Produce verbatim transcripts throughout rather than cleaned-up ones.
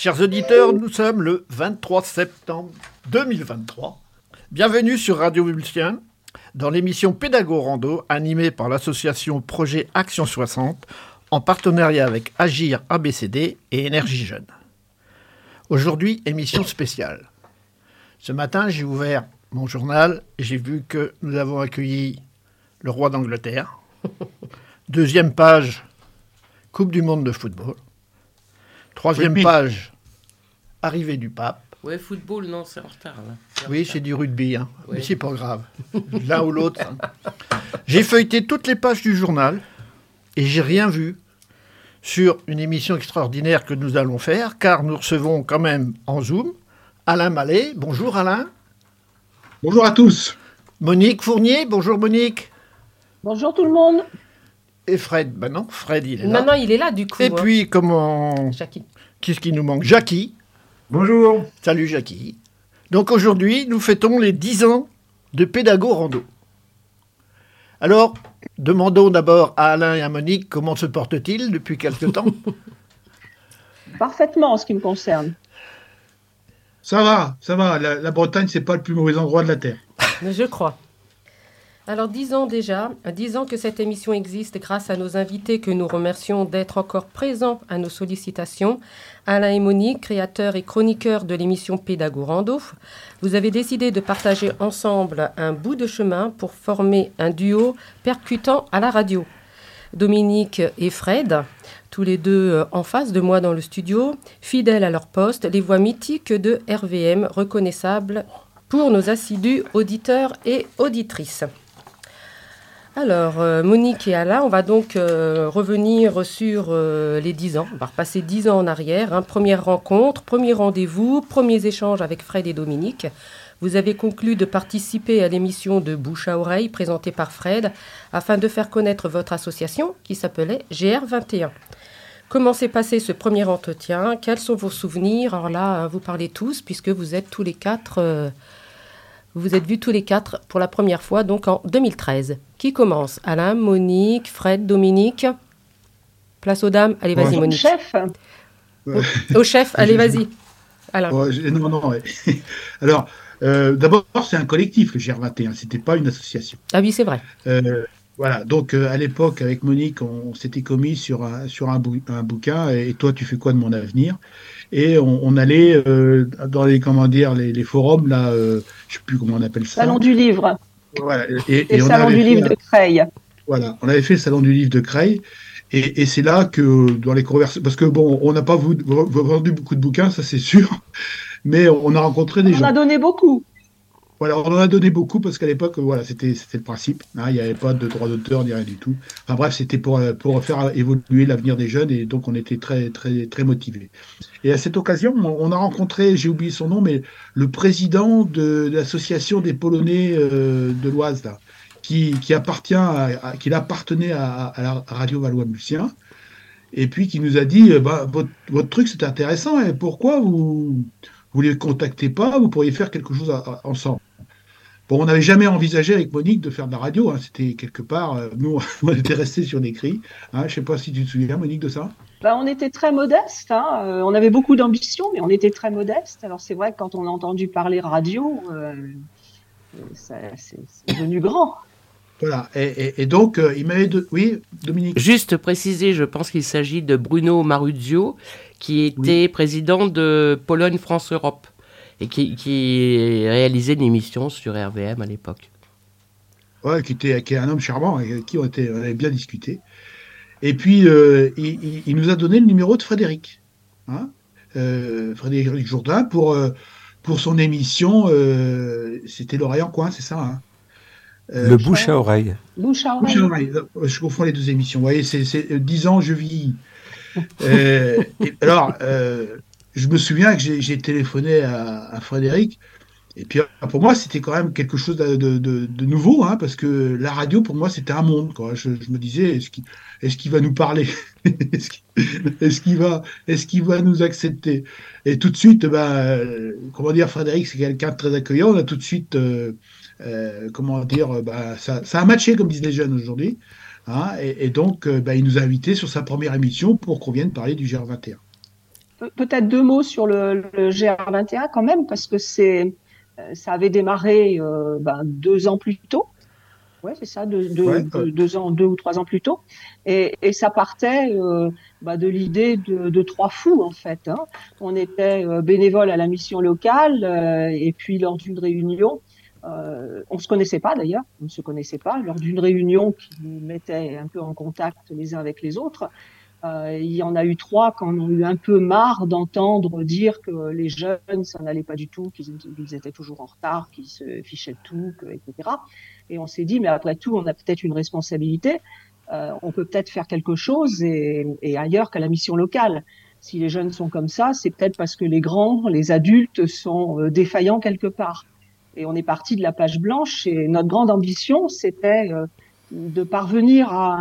Chers auditeurs, nous sommes le vingt-trois septembre deux mille vingt-trois. Bienvenue sur Radio Vultien, dans l'émission Pédago Rando, animée par l'association Projet Action soixante, en partenariat avec Agir A B C D et Énergie Jeune. Aujourd'hui, émission spéciale. Ce matin, j'ai ouvert mon journal et j'ai vu que nous avons accueilli le roi d'Angleterre. Deuxième page, Coupe du monde de football. Troisième Rugby. page, arrivée du pape. Ouais, football, non, c'est en retard. Là. C'est en Oui, retard. c'est du rugby, hein. Ouais. Mais c'est pas grave. L'un ou l'autre. hein. J'ai feuilleté toutes les pages du journal et j'ai rien vu sur une émission extraordinaire que nous allons faire, car nous recevons quand même en Zoom Alain Mallet. Bonjour Alain. Bonjour à tous. Monique Fournier. Bonjour Monique. Bonjour tout le monde. Et Fred. Ben non, Fred, il est là. Non, non, il est là, du coup. Et hein. puis, comment... Jackie. Qu'est-ce qui nous manque? Jackie. Bonjour. Salut Jackie. Donc aujourd'hui, nous fêtons les dix ans de Pédago Rando. Alors, demandons d'abord à Alain et à Monique comment se portent-ils depuis quelque temps. Parfaitement en ce qui me concerne. Ça va, ça va. La, la Bretagne, c'est pas le plus mauvais endroit de la Terre. Mais je crois. Alors, dix ans déjà, dix ans que cette émission existe grâce à nos invités que nous remercions d'être encore présents à nos sollicitations. Alain et Monique, créateurs et chroniqueurs de l'émission Pédago Rando, vous avez décidé de partager ensemble un bout de chemin pour former un duo percutant à la radio. Dominique et Fred, tous les deux en face de moi dans le studio, fidèles à leur poste, les voix mythiques de R V M, reconnaissables pour nos assidus auditeurs et auditrices. Alors, euh, Monique et Alain, on va donc euh, revenir sur euh, les dix ans. On va repasser dix ans en arrière. Hein. Première rencontre, premier rendez-vous, premiers échanges avec Fred et Dominique. Vous avez conclu de participer à l'émission de Bouche à Oreille présentée par Fred afin de faire connaître votre association qui s'appelait G R vingt et un. Comment s'est passé ce premier entretien? Quels sont vos souvenirs? Alors là, vous parlez tous puisque vous êtes tous les quatre... Euh, Vous vous êtes vus tous les quatre pour la première fois, donc en deux mille treize. Qui commence? Alain, Monique, Fred, Dominique. Place aux dames. Allez, vas-y, Ouais. Monique. Chef, Au, au chef, allez, vas-y. Alain. Ouais, j'ai- non, non, ouais. Alors, euh, d'abord, c'est un collectif, le G R vingt et un. C'était pas une association. Ah oui, c'est vrai. Euh, voilà. Donc, euh, à l'époque, avec Monique, on, on s'était commis sur un, sur un, bou- un bouquin. Et toi, tu fais quoi de mon avenir? Et on, on allait euh, dans les, comment dire, les, les forums, là, euh, je sais plus comment on appelle ça. salon du livre. Voilà. Et, Et et on salon avait du fait livre un- de Creil. Voilà, on avait fait le salon du livre de Creil, et, et c'est là que dans les conversations, parce que bon, on n'a pas vou- vendu beaucoup de bouquins, ça c'est sûr, mais on a rencontré des On gens. a donné beaucoup. Voilà, on en a donné beaucoup parce qu'à l'époque, voilà, c'était c'était le principe. hein, il n'y avait pas de droit d'auteur ni rien du tout. Enfin bref, c'était pour euh, pour faire évoluer l'avenir des jeunes, et donc on était très très très motivés. Et à cette occasion, on, on a rencontré, j'ai oublié son nom, mais le président de, de l'association des Polonais euh, de l'Oise là, qui qui appartient à, à- qui appartenait à, à la Radio Valois-Mulcien, et puis qui nous a dit, euh, bah, votre votre truc c'est intéressant, et pourquoi vous vous les contactez pas, vous pourriez faire quelque chose à- à- ensemble. Bon, on n'avait jamais envisagé avec Monique de faire de la radio. hein, C'était quelque part, euh, nous, on était restés sur l'écrit. Hein, je ne sais pas si tu te souviens, Monique, de ça. Ben, on était très modeste. Hein. Euh, on avait beaucoup d'ambition, mais on était très modeste. Alors c'est vrai que quand on a entendu parler radio, euh, ça- c'est c'est devenu grand. Voilà. Et, et- et donc, euh, il m'avait... De... Oui, Dominique. Juste préciser, je pense qu'il s'agit de Bruno Maruzio, qui était président de Pologne-France-Europe et qui, qui réalisait une émission sur R V M à l'époque. Ouais, qui, était, qui est un homme charmant, avec qui on, était, on avait bien discuté. Et puis, euh, il, il- il nous a donné le numéro de Frédéric. Hein euh, Frédéric Jourdain, pour, euh, pour son émission, euh, c'était l'oreille en coin, c'est ça hein Euh, Le bouche à oreille. Bouche à Bouche à oreille. oreille. Je confonds les deux émissions. Vous voyez, c'est c'est, euh, dix ans, je vis. Euh, et alors, euh, je me souviens que j'ai j'ai téléphoné à, à Frédéric. Et puis, euh, pour moi, c'était quand même quelque chose de, de- de- de nouveau, hein, parce que la radio, pour moi, c'était un monde. Quoi. Je, je me disais, est-ce qu'il est-ce qu'il va nous parler? Est-ce qu'il est-ce qu'il va, est-ce qu'il va nous accepter? Et tout de suite, ben, euh, comment dire, Frédéric, c'est quelqu'un de très accueillant. On a tout de suite, euh, euh, comment dire, euh, ben, ça, ça a matché, comme disent les jeunes aujourd'hui. Hein, et, et donc, euh, ben, il nous a invités sur sa première émission pour qu'on vienne parler du G R vingt et un. Pe- peut-être deux mots sur le, le G R vingt et un quand même, parce que c'est, euh, ça avait démarré euh, ben, deux ans plus tôt. Ouais, c'est ça, deux, deux, Ouais, euh, deux, deux ans, deux ou trois ans plus tôt. Et, et ça partait euh, bah, de l'idée de, de trois fous, en fait. Hein. On était euh, bénévoles à la mission locale, euh, et puis lors d'une réunion, euh, on se connaissait pas d'ailleurs, on ne se connaissait pas, lors d'une réunion qui nous mettait un peu en contact les uns avec les autres, euh, il y en a eu trois qui en ont eu un peu marre d'entendre dire que les jeunes, ça n'allait pas du tout, qu'ils ils étaient toujours en retard, qu'ils se fichaient de tout, que, et cetera. Et on s'est dit, mais après tout, on a peut-être une responsabilité. Euh, on peut peut-être faire quelque chose et, et ailleurs qu'à la mission locale. Si les jeunes sont comme ça, c'est peut-être parce que les grands, les adultes sont euh, défaillants quelque part. Et on est parti de la page blanche et notre grande ambition, c'était euh, de parvenir à,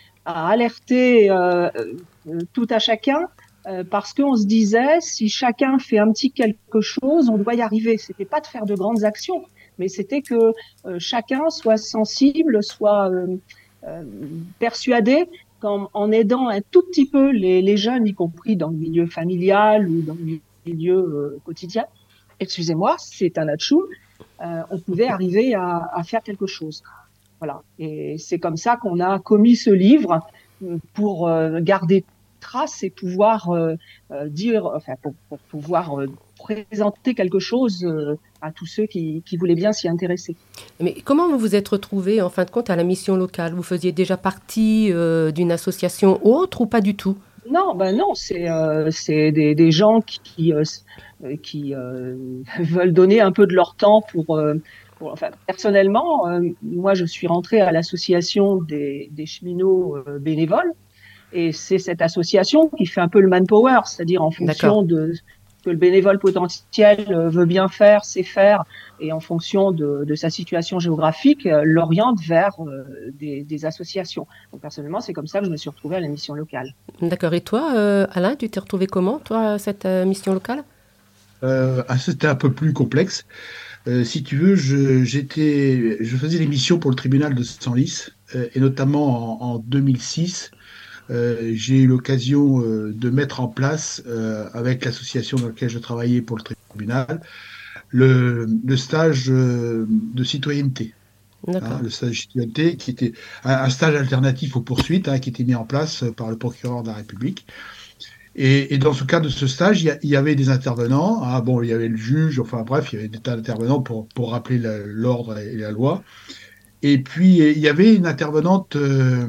à alerter euh, euh, tout à chacun euh, parce qu'on se disait, si chacun fait un petit quelque chose, on doit y arriver. C'était pas de faire de grandes actions, mais c'était que euh, chacun soit sensible, soit euh, euh, persuadé qu'en en aidant un tout petit peu les, les jeunes, y compris dans le milieu familial ou dans le milieu euh, quotidien, excusez-moi, c'est un atchoum, euh, on pouvait arriver à, à faire quelque chose. Voilà. Et c'est comme ça qu'on a commis ce livre pour euh, garder trace et pouvoir euh, euh, dire, enfin, pour, pour pouvoir euh, présenter quelque chose euh, à tous ceux qui, qui voulaient bien s'y intéresser. Mais comment vous vous êtes retrouvé en fin de compte à la mission locale? Vous faisiez déjà partie euh, d'une association autre ou pas du tout? Non, ben non, c'est euh, c'est des, des gens qui euh, qui euh, veulent donner un peu de leur temps pour. Euh, pour enfin, personnellement, euh, moi, je suis rentrée à l'association des, des cheminots euh, bénévoles, et c'est cette association qui fait un peu le manpower, c'est-à-dire en fonction D'accord. de ce que le bénévole potentiel veut bien faire, sait faire, et en fonction de, de sa situation géographique, euh, l'oriente vers euh, des, des associations. Donc personnellement, c'est comme ça que je me suis retrouvée à la mission locale. D'accord. Et toi, euh, Alain, tu t'es retrouvé comment, toi, à cette euh, mission locale? euh, ah, c'était un peu plus complexe. Euh, si tu veux, je, j'étais, je faisais l'émission pour le tribunal de Senlis, euh, et notamment en, en deux mille six. Euh, j'ai eu l'occasion euh, de mettre en place, euh, avec l'association dans laquelle je travaillais pour le tribunal, le, le stage euh, de citoyenneté. Hein, D'accord. le stage de citoyenneté qui était un, un stage alternatif aux poursuites, hein, qui était mis en place par le procureur de la République. Et, et dans ce cas de ce stage, il y, a, il y avait des intervenants. Ah, bon, il y avait le juge, enfin bref, il y avait des tas d'intervenants pour, pour rappeler la- l'ordre et la loi. Et puis, il y avait une intervenante euh,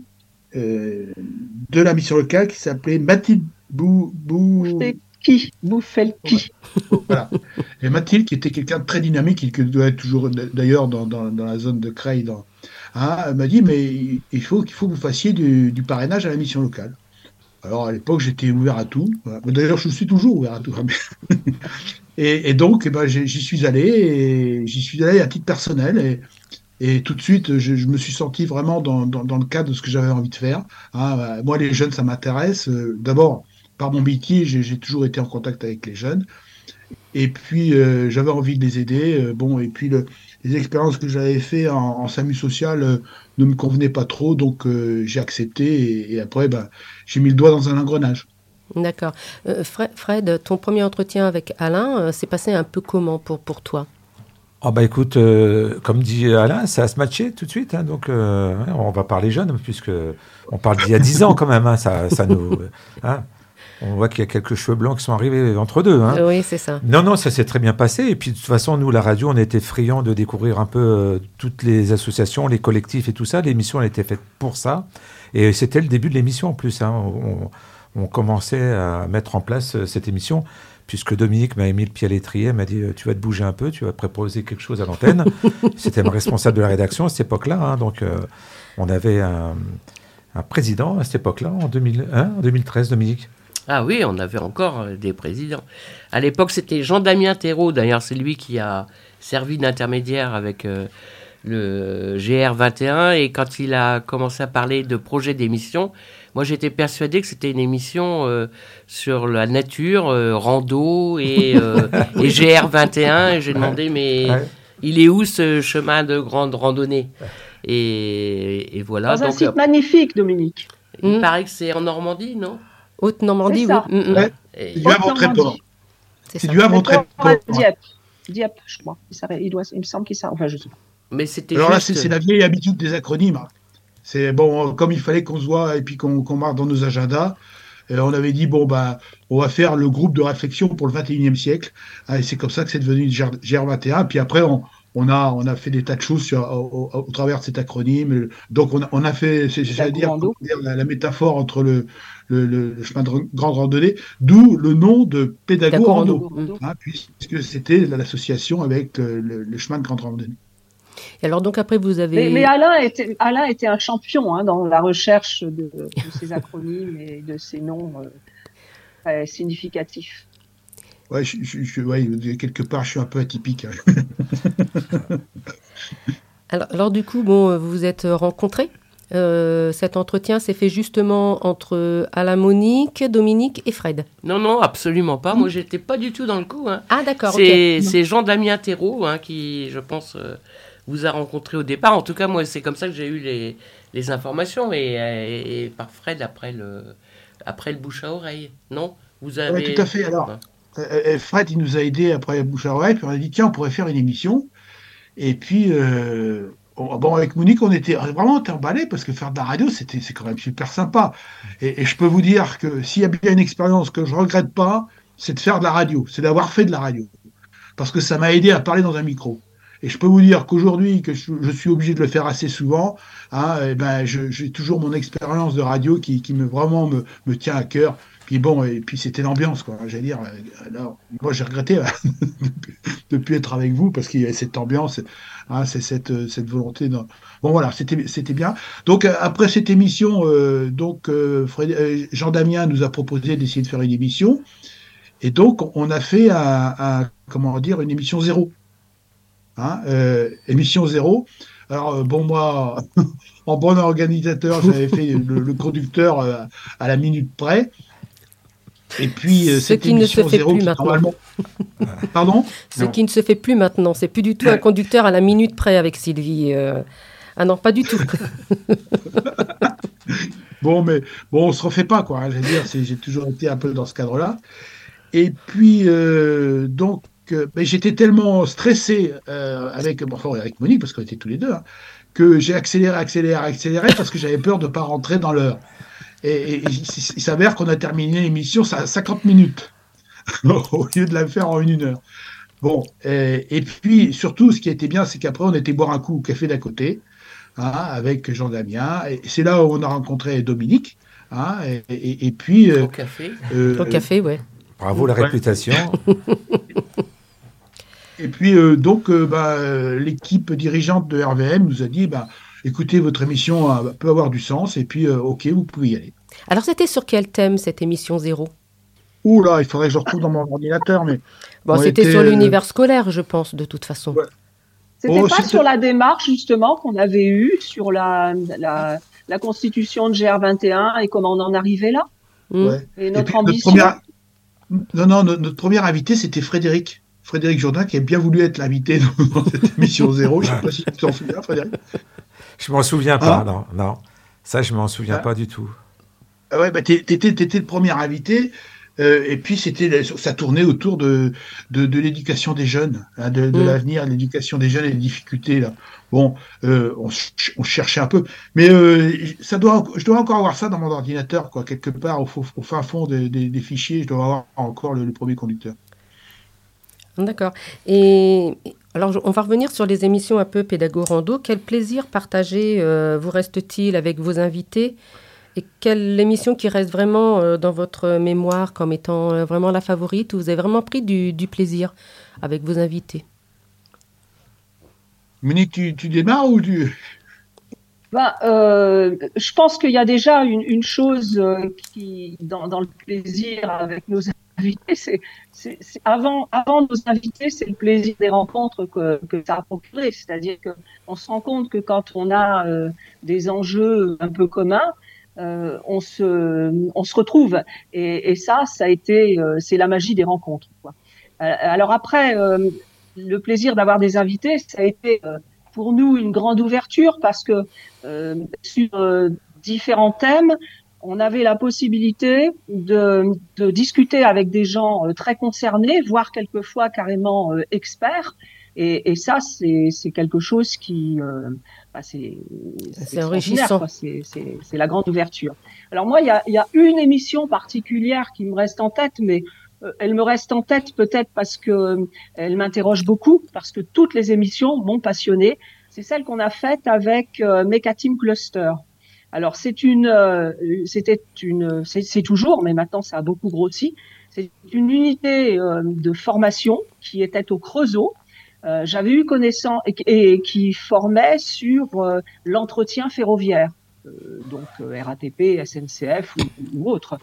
euh, de la mission locale qui s'appelait Mathilde Bou, Bou, Bouffez qui Bouffez qui voilà. Et Mathilde, qui était quelqu'un de très dynamique, et qui doit être toujours d'ailleurs dans, dans, dans la zone de Creil, dans, hein, elle m'a dit, mais il faut qu'il faut que vous fassiez du, du parrainage à la mission locale. Alors à l'époque, j'étais ouvert à tout. Voilà. D'ailleurs, je suis toujours ouvert à tout. Et, et donc, eh ben, j'y j'y suis allé, et j'y suis allé à titre personnel. Et, et tout de suite, je, je me suis senti vraiment dans, dans, dans le cadre de ce que j'avais envie de faire. Hein, euh, moi, les jeunes, ça m'intéresse. Euh, D'abord, par mon métier, j'ai j'ai toujours été en contact avec les jeunes. Et puis, euh, j'avais envie de les aider. Euh, bon, et puis, le- les expériences que j'avais fait en, en SAMU social euh, ne me convenaient pas trop, donc euh, j'ai accepté. Et, et après, ben, j'ai mis le doigt dans un engrenage. D'accord. Euh, Fred, Fred, ton premier entretien avec Alain euh, s'est passé un peu comment pour, pour toi? Oh bah écoute, euh, comme dit Alain, ça a se matché tout de suite. Hein, donc, euh, ouais, on va parler jeunes, puisque on parle d'il y a dix ans quand même. Hein, ça, ça nous, hein, on voit qu'il y a quelques cheveux blancs qui sont arrivés entre deux. Hein. Euh, oui, c'est ça. Non, non, ça s'est très bien passé. Et puis, de toute façon, nous, la radio, on était friands de découvrir un peu euh, toutes les associations, les collectifs et tout ça. L'émission, elle était faite pour ça. Et c'était le début de l'émission en plus. Hein. On, on commençait à mettre en place euh, cette émission, puisque Dominique m'a mis le pied à l'étrier, m'a dit « Tu vas te bouger un peu, tu vas proposer quelque chose à l'antenne ». C'était le responsable de la rédaction à cette époque-là. Hein. Donc, euh, on avait un, un président à cette époque-là, en deux mille un, en deux mille treize, Dominique. Ah oui, on avait encore euh, des présidents. À l'époque, c'était Jean-Damien Thérault, d'ailleurs, c'est lui qui a servi d'intermédiaire avec euh, le G R vingt et un. Et quand il a commencé à parler de projet d'émission, moi j'étais persuadé que c'était une émission euh, sur la nature, euh, rando et, euh, et G R vingt et un. Et j'ai demandé, mais Ouais. il est où ce chemin de grande randonnée? et, et voilà. Dans un Donc, site magnifique, Dominique. il Mm. paraît que c'est en Normandie, non? Haute-Normandie, C'est ça. oui. Mm, mm. Ouais. Et- C'est du Havre Autrement Tréport. dit. C'est C'est ça. du Havre Tréport Tréport. à Dieppe. Dieppe, je crois. Il, s'arrête- il, doit, il me semble qu'il s'arrête. Enfin, je sais pas. Mais c'était Alors là, juste. c'est c'est la vieille habitude des acronymes. C'est bon, comme il fallait qu'on se voit et puis qu'on qu'on marque dans nos agendas, euh, on avait dit bon bah on va faire le groupe de réflexion pour le vingt et unième siècle. Ah, et c'est comme ça que c'est devenu G R vingt et un. Puis après on, on a on a fait des tas de choses sur, au, au- au travers de cet acronyme. Donc on a, on a fait, c'est- j'allais dire, Commando. comment dire, la, la métaphore entre le, le, le- le chemin de grande randonnée, d'où le nom de Pédago Pédago Rando, Rando. hein, puisque c'était l'association avec le, le- le chemin de grande randonnée. Et alors donc après vous avez... Mais, mais Alain, était, Alain était un champion hein, dans la recherche de, de ces acronymes et de ces noms euh, très significatifs. Ouais, je, je- je- ouais, quelque part, je suis un peu atypique, hein. Alors, alors du coup, bon, vous vous êtes rencontrés. Euh, cet entretien s'est fait justement entre Alain Monique, Dominique et Fred. Non, non, absolument pas. Moi, j'étais pas du tout dans le coup. Hein. Ah d'accord, C'est ok. c'est Jean-Damien Thérault hein, qui, je pense, euh, vous a rencontré au départ. En tout cas, moi, c'est comme ça que j'ai eu les, les informations et, et, et par Fred après le, après le bouche à oreille. Non, vous avez. Ouais, tout à fait. Alors, Ouais. euh, Fred, il nous a aidés après Bouche à oreille, puis on a dit, tiens, on pourrait faire une émission. Et puis, euh, on- bon, avec Monique, on était vraiment emballés parce que faire de la radio, c'était, c'est quand même super sympa. Et, et je peux vous dire que s'il y a bien une expérience que je regrette pas, c'est de faire de la radio, c'est d'avoir fait de la radio. Parce que ça m'a aidé à parler dans un micro. Et je peux vous dire qu'aujourd'hui, que je, je suis obligé de le faire assez souvent, hein, eh ben, je- j'ai toujours mon expérience de radio qui, qui me vraiment me, me tient à cœur. Puis bon, et puis c'était l'ambiance, quoi. J'allais dire, euh, alors, moi j'ai regretté de ne plus être avec vous parce qu'il y avait cette ambiance, hein, c'est cette, cette volonté. De... Bon voilà, c'était c'était bien. Donc euh, après cette émission, euh, donc euh, Fred- euh, Jean Damien nous a proposé d'essayer de faire une émission. Et donc, on a fait un, un- comment dire, une émission zéro. Hein, euh, émission zéro. Alors, euh, bon, moi, en bon organisateur, j'avais fait le, le conducteur euh, à la minute près. Et puis, euh, Ce cette qui ne se émission fait zéro, plus qui, maintenant. normalement. Pardon? Ce Non. qui ne se fait plus maintenant. C'est plus du tout un conducteur à la minute près avec Sylvie. euh. Ah non, pas du tout. Bon, mais bon, on se refait pas, quoi. Hein, je veux dire, c'est- j'ai toujours été un peu dans ce cadre-là. Et puis, euh, donc, euh, ben, j'étais tellement stressé euh, avec, bon, enfin, avec Monique, parce qu'on était tous les deux, hein, que j'ai accéléré, accéléré, accéléré, parce que j'avais peur de ne pas rentrer dans l'heure. Et, et- et il, s- il s'avère qu'on a terminé l'émission à cinquante minutes, au lieu de la faire en une heure. Bon, et, et puis, surtout, ce qui était bien, c'est qu'après, on était boire un coup au café d'à côté, hein, avec Jean Damien. Et c'est là où on a rencontré Dominique. Hein, et, et- et puis, euh, Au café. euh, Au café, ouais. Bravo la Ouais. réputation. Et puis, euh, donc, euh, bah, euh, l'équipe dirigeante de R V M nous a dit, bah, écoutez, votre émission euh, peut avoir du sens, et puis, euh, OK, vous pouvez y aller. Alors c'était sur quel thème cette émission zéro? Ouh là, il faudrait que je retrouve dans mon ordinateur, mais Bon, On c'était était, sur euh, l'univers scolaire, je pense, de toute façon. Ouais. C'était Oh, pas c'était- sur la démarche justement qu'on avait eue sur la, la, la constitution de G R vingt et un et comment on en arrivait là Hmm. ouais. et Et notre puis, ambition. première- Non, non, notre, notre premier invité, c'était Frédéric. Frédéric Jourdain, qui a bien voulu être l'invité dans, dans cette émission zéro. Je ne sais pas si tu t'en souviens, Frédéric. Je m'en souviens pas, Ah. non, non. Ça, je m'en souviens Ah. pas du tout. Ah ouais, bah, t'é- t'étais, t'étais le premier invité. Euh, et puis c'était, ça tournait autour de, de, de l'éducation des jeunes, hein, de, de Mm. l'avenir, l'éducation des jeunes et les difficultés là. Bon, euh, on, ch- on cherchait un peu, mais euh, ça doit, je dois encore avoir ça dans mon ordinateur, quoi, quelque part au, fo- au fin fond des, des- des fichiers, je dois avoir encore le, le premier conducteur. D'accord. Et alors, je- on va revenir sur les émissions un peu pédago-rando. Quel plaisir partagé euh, vous reste-t-il avec vos invités? Et quelle émission qui reste vraiment euh, dans votre mémoire comme étant euh, vraiment la favorite, où vous avez vraiment pris du, du plaisir avec vos invités? Monique, tu, tu démarres ou tu... Ben, euh, je pense qu'il y a déjà une, une chose euh, qui, dans, dans le plaisir avec nos invités, c'est, c'est, c'est avant, avant nos invités, c'est le plaisir des rencontres que, que ça a procuré. C'est-à-dire que on se rend compte que quand on a euh, des enjeux un peu communs, euh, on se, on se retrouve. Et, et ça, ça a été, euh, c'est la magie des rencontres, quoi. Euh, alors après, euh, le plaisir d'avoir des invités, ça a été euh, pour nous une grande ouverture parce que euh, sur euh, différents thèmes, on avait la possibilité de, de discuter avec des gens euh, très concernés, voire quelquefois carrément euh, experts. Et, et ça, c'est, c'est quelque chose qui, euh, bah c'est, c'est, c'est enrichissant. Quoi. C'est, c'est, c'est la grande ouverture. Alors moi, il y a, il y a une émission particulière qui me reste en tête, mais euh, elle me reste en tête peut-être parce que euh, elle m'interroge beaucoup, parce que toutes les émissions m'ont passionnée. C'est celle qu'on a faite avec euh, Mecatim Cluster. Alors c'est une, euh, c'était une, c'est, c'est toujours, mais maintenant ça a beaucoup grossi. C'est une unité euh, de formation qui était au Creusot. Euh, j'avais eu connaissance et, et qui formait sur euh, l'entretien ferroviaire, euh, donc euh, R A T P, S N C F ou, ou autre.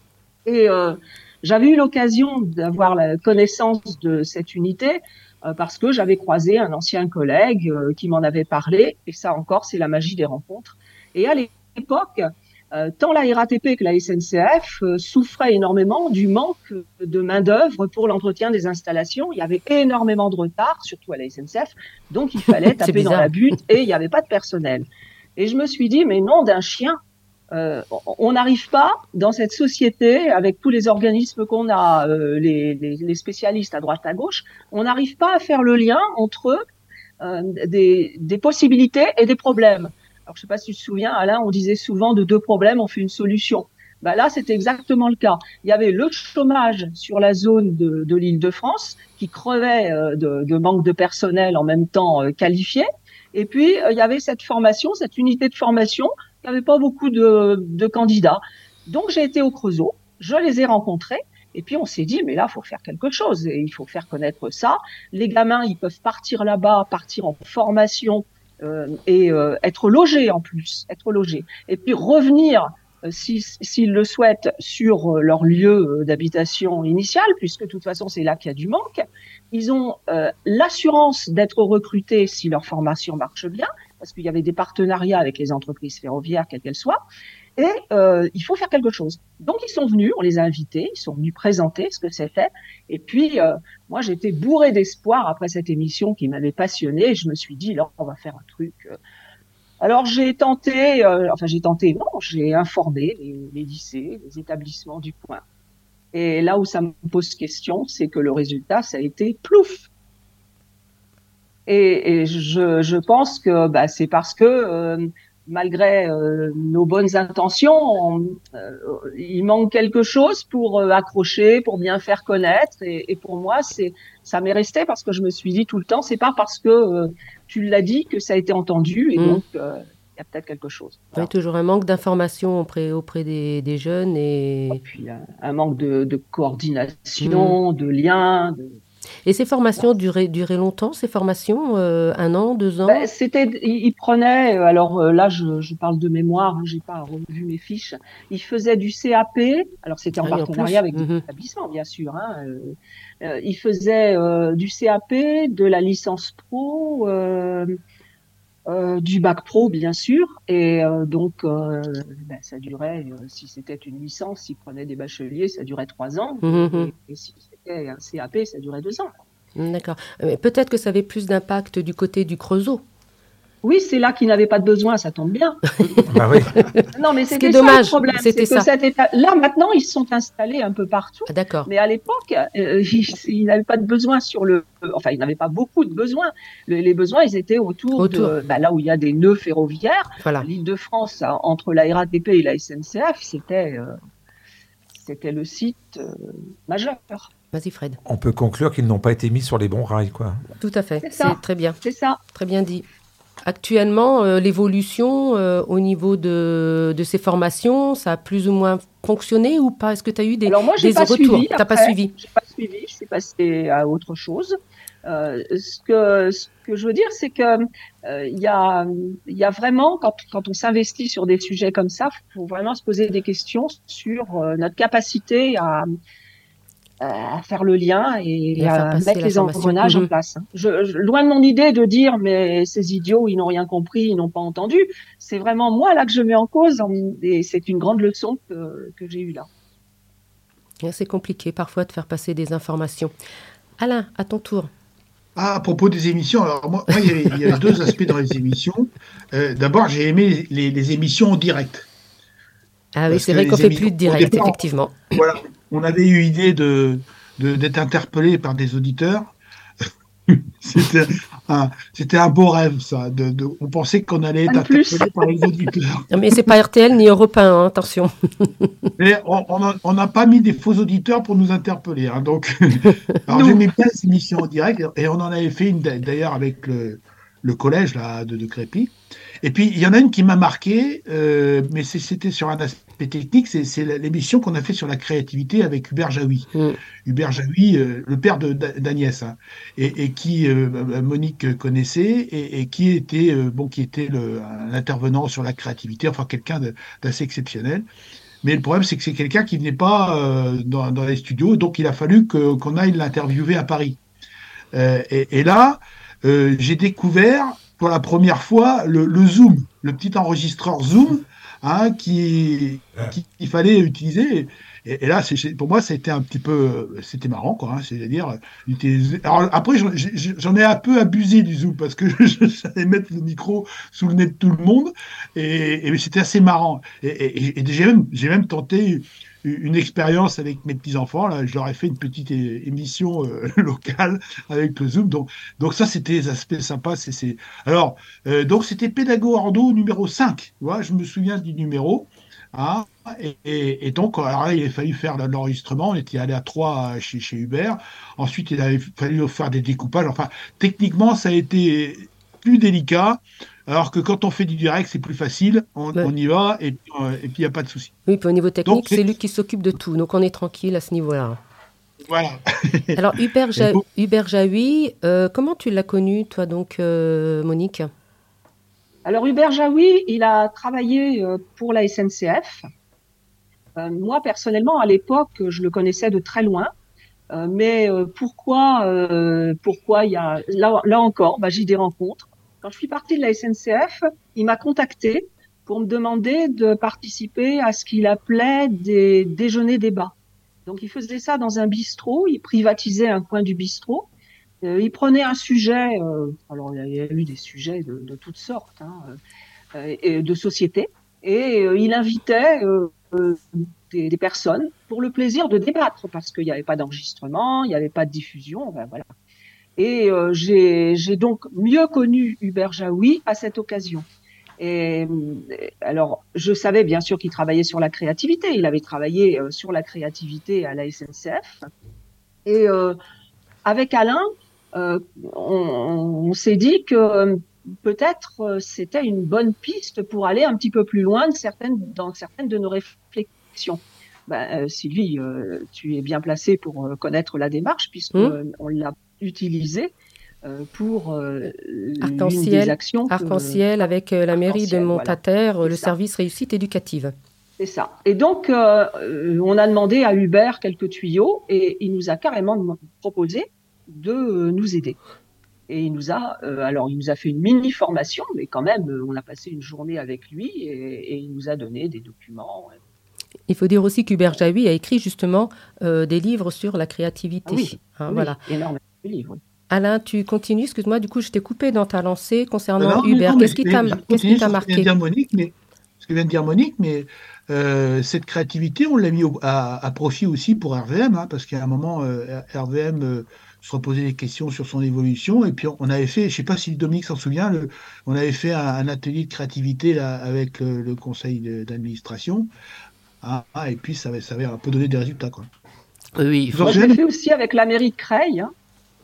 Et euh, j'avais eu l'occasion d'avoir la connaissance de cette unité euh, parce que j'avais croisé un ancien collègue euh, qui m'en avait parlé. Et ça encore, c'est la magie des rencontres. Et à l'époque, Euh, tant la R A T P que la S N C F euh, souffraient énormément du manque de main-d'œuvre pour l'entretien des installations. Il y avait énormément de retard, surtout à la S N C F, donc il fallait taper dans la butte et il n'y avait pas de personnel. Et je me suis dit, mais nom d'un chien, euh, on n'arrive pas dans cette société, avec tous les organismes qu'on a, euh, les, les, les spécialistes à droite à gauche, on n'arrive pas à faire le lien entre euh, des, des possibilités et des problèmes. Alors, je ne sais pas si tu te souviens, Alain, on disait souvent de deux problèmes, on fait une solution. Ben là, c'était exactement le cas. Il y avait le chômage sur la zone de, de l'Île-de-France qui crevait euh, de, de manque de personnel en même temps euh, qualifié. Et puis, euh, il y avait cette formation, cette unité de formation qui n'avait pas beaucoup de, de candidats. Donc, j'ai été au Creusot, je les ai rencontrés. Et puis, on s'est dit, mais là, il faut faire quelque chose et il faut faire connaître ça. Les gamins, ils peuvent partir là-bas, partir en formation Euh, et euh, être logés en plus, être logés. Et puis revenir, euh, si, s'ils le souhaitent, sur euh, leur lieu euh, d'habitation initial, puisque de toute façon c'est là qu'il y a du manque. Ils ont euh, l'assurance d'être recrutés si leur formation marche bien, parce qu'il y avait des partenariats avec les entreprises ferroviaires, quelles qu'elles soient. Et euh, il faut faire quelque chose. Donc ils sont venus, on les a invités, ils sont venus présenter ce que c'était. Et puis euh, moi j'étais bourrée d'espoir après cette émission qui m'avait passionnée. Je me suis dit là on va faire un truc. Alors j'ai tenté, euh, enfin j'ai tenté, non, j'ai informé les, les lycées, les établissements du coin. Et là où ça me pose question, c'est que le résultat ça a été plouf. Et, et je, je pense que bah, c'est parce que euh, malgré euh, nos bonnes intentions, on, euh, il manque quelque chose pour euh, accrocher, pour bien faire connaître. Et, et pour moi, c'est, ça m'est resté parce que je me suis dit tout le temps, c'est pas parce que euh, tu l'as dit que ça a été entendu. Et mmh. donc, il euh, y a peut-être quelque chose. Il y a toujours un manque d'information auprès, auprès des, des jeunes. Et, et puis, un, un manque de, de coordination, mmh. de lien, de... Et ces formations duraient, duraient longtemps, ces formations euh, un an, deux ans ben, c'était, ils prenaient, alors là je, je parle de mémoire, hein, j'ai pas revu mes fiches, ils faisaient du C A P, alors c'était en ah, partenariat en avec mm-hmm. des établissements bien sûr, hein, euh, euh, ils faisaient euh, du C A P, de la licence pro, euh, euh, du bac pro bien sûr, et euh, donc euh, ben, ça durait, euh, si c'était une licence, ils prenaient des bacheliers, ça durait trois ans, mm-hmm. et, et si c'était un C A P, ça durait deux ans. D'accord. Mais peut-être que ça avait plus d'impact du côté du Creusot. Oui, c'est là qu'ils n'avaient pas de besoin, ça tombe bien. Bah oui. Non, mais c'était ça dommage, le problème. C'était c'est que ça. cet état... Là, maintenant, ils se sont installés un peu partout. Ah, d'accord. Mais à l'époque, euh, ils, ils n'avaient pas de besoin sur le... Enfin, ils n'avaient pas beaucoup de besoins. Le, les besoins, ils étaient autour, autour. de... Bah, là où il y a des nœuds ferroviaires. Voilà. L'Île-de-France, entre la R A T P et la S N C F, c'était, euh, c'était le site euh, majeur. Vas-y Fred. On peut conclure qu'ils n'ont pas été mis sur les bons rails, quoi. Tout à fait, c'est, c'est très bien. C'est ça. Très bien dit. Actuellement, euh, l'évolution euh, au niveau de, de ces formations, ça a plus ou moins fonctionné ou pas ? Est-ce que tu as eu des, Alors moi, j'ai des pas retours ? Suivi, Tu n'as pas suivi ? Je n'ai pas suivi, je suis passée à autre chose. Euh, ce, que, ce que je veux dire, c'est qu'il euh, y, a, y a vraiment, quand, quand on s'investit sur des sujets comme ça, il faut vraiment se poser des questions sur euh, notre capacité à... à faire le lien et, et à, à mettre les engrenages mmh. en place. Je, je, loin de mon idée de dire mais ces idiots ils n'ont rien compris, ils n'ont pas entendu. C'est vraiment moi là que je mets en cause et c'est une grande leçon que, que j'ai eue là. C'est compliqué parfois de faire passer des informations. Alain, à ton tour. Ah, à propos des émissions, alors moi, moi il, y avait, il y avait deux aspects dans les émissions. Euh, d'abord, j'ai aimé les, les émissions en direct. Ah oui, Parce c'est que vrai qu'on les fait émissions- plus de au direct, départ, effectivement. Voilà, on avait eu idée de, de- d'être interpellé par des auditeurs. C'était un, c'était un beau rêve, ça. De, de- on pensait qu'on allait être Un de plus. interpellé par les auditeurs. Non, mais c'est pas R T L ni Europe un, hein, attention. Mais on on a- on n'a pas mis des faux auditeurs pour nous interpeller, hein, donc, alors Nous. j'aimais bien ces émissions en direct, et on en avait fait une d'a- d'ailleurs avec le, le collège là, de, de Crépy. Et puis il y en a une qui m'a marqué, euh, mais c'est- c'était sur un aspect technique, c'est c'est l'émission qu'on a fait sur la créativité avec Hubert Jaoui. Mm. Hubert Jaoui, euh, le père de- d'A- d'Agnès, hein, et, et qui euh, Monique connaissait, et, et qui était, euh, bon, qui était le, un intervenant sur la créativité, enfin quelqu'un de- d'assez exceptionnel. Mais le problème, c'est que c'est quelqu'un qui venait pas euh, dans, dans les studios, donc il a fallu que- qu'on aille l'interviewer à Paris. Euh, et, et là, euh, j'ai découvert pour la première fois le, le Zoom, le petit enregistreur Zoom, hein, qui, qui- qu'il fallait utiliser. Et, et là, c'est, c'est- pour moi, c'était un petit peu, c'était marrant, quoi, hein, c'est-à-dire, utiliser- alors après, j'en, j'ai- j'en ai un peu abusé du Zoom parce que je savais mettre le micro sous le nez de tout le monde, et, et c'était assez marrant. Et, et- et j'ai même, j'ai même tenté une expérience avec mes petits-enfants. Là, je leur ai fait une petite é- émission euh, locale avec le Zoom. Donc, donc ça, c'était des aspects sympas. C'est, c'est... Alors, euh, donc c'était Pédago Ordo numéro cinq. Tu vois, je me souviens du numéro. Hein, et, et- et donc, alors là, il a fallu faire l'enregistrement. On était allé à trois chez, chez Hubert. Ensuite, il a fallu faire des découpages. Enfin, techniquement, ça a été plus délicat. Alors que quand on fait du direct, c'est plus facile. On, Ouais. on y va et puis euh, et puis il n'y a pas de souci. Oui, puis au niveau technique, Donc, c'est c'est- lui qui s'occupe de tout. Donc on est tranquille à ce niveau-là. Voilà. Alors, Hubert, ja- Et donc- Hubert Jaoui, euh, comment tu l'as connu, toi, donc, euh, Monique? Alors Hubert Jaoui, il a travaillé euh, pour la S N C F. Euh, moi, personnellement, à l'époque, je le connaissais de très loin. Euh, mais euh, pourquoi, euh, pourquoi il y a là, là encore, bah, j'ai des rencontres. Quand je suis partie de la S N C F, il m'a contacté pour me demander de participer à ce qu'il appelait des déjeuners débats. Donc il faisait ça dans un bistrot, il privatisait un coin du bistrot. Euh, il prenait un sujet, euh, alors il y a eu des sujets de, de toutes sortes, hein, euh, et de société, et euh, il invitait euh, euh, des, des personnes pour le plaisir de débattre, parce qu'il n'y avait pas d'enregistrement, il n'y avait pas de diffusion, ben voilà. Et euh, j'ai, j'ai donc mieux connu Hubert Jaoui à cette occasion. Et alors, je savais bien sûr qu'il travaillait sur la créativité. Il avait travaillé euh, sur la créativité à la S N C F. Et euh, avec Alain, euh, on, on s'est dit que euh, peut-être euh, c'était une bonne piste pour aller un petit peu plus loin de certaines, dans certaines de nos réflexions. Ben, euh, Sylvie, euh, tu es bien placée pour euh, connaître la démarche puisque Mmh. euh, on l'a utilisée euh, pour euh, l'une des Arc-en-ciel, actions. que- Arc-en-ciel avec euh, la mairie de Arc-en-ciel, voilà. Montataire, euh, C'est le ça. service réussite éducative. C'est ça. Et donc, euh, euh, on a demandé à Hubert quelques tuyaux et il nous a carrément dem- proposé de euh, nous aider. Et il nous a, euh, alors il nous a fait une mini formation, mais quand même, euh, on a passé une journée avec lui et, et il nous a donné des documents. Il faut dire aussi qu'Hubert Jaoui a écrit justement euh, des livres sur la créativité. Ah oui, Hein, oui, voilà. énormément de livres. oui. Alain, tu continues. Excuse-moi, du coup, je t'ai coupé dans ta lancée concernant Non, mais Hubert. non, mais Qu'est-ce qui je t'a, vais- je qu'est-ce continue qui t'a sur ce que vient marqué? de dire Monique, mais ce que vient de dire Monique, mais euh, cette créativité, on l'a mis au- à, à profit aussi pour R V M, hein, parce qu'à un moment, euh, R V M euh, se reposait des questions sur son évolution, et puis on, on avait fait, je ne sais pas si Dominique s'en souvient, le- on avait fait un, un atelier de créativité là, avec le, le conseil de- d'administration, hein, et puis ça avait, ça avait un peu donné des résultats, quoi. Oui, il faut- Moi, je Jeanne l'ai fait aussi avec la mairie de Creil. hein.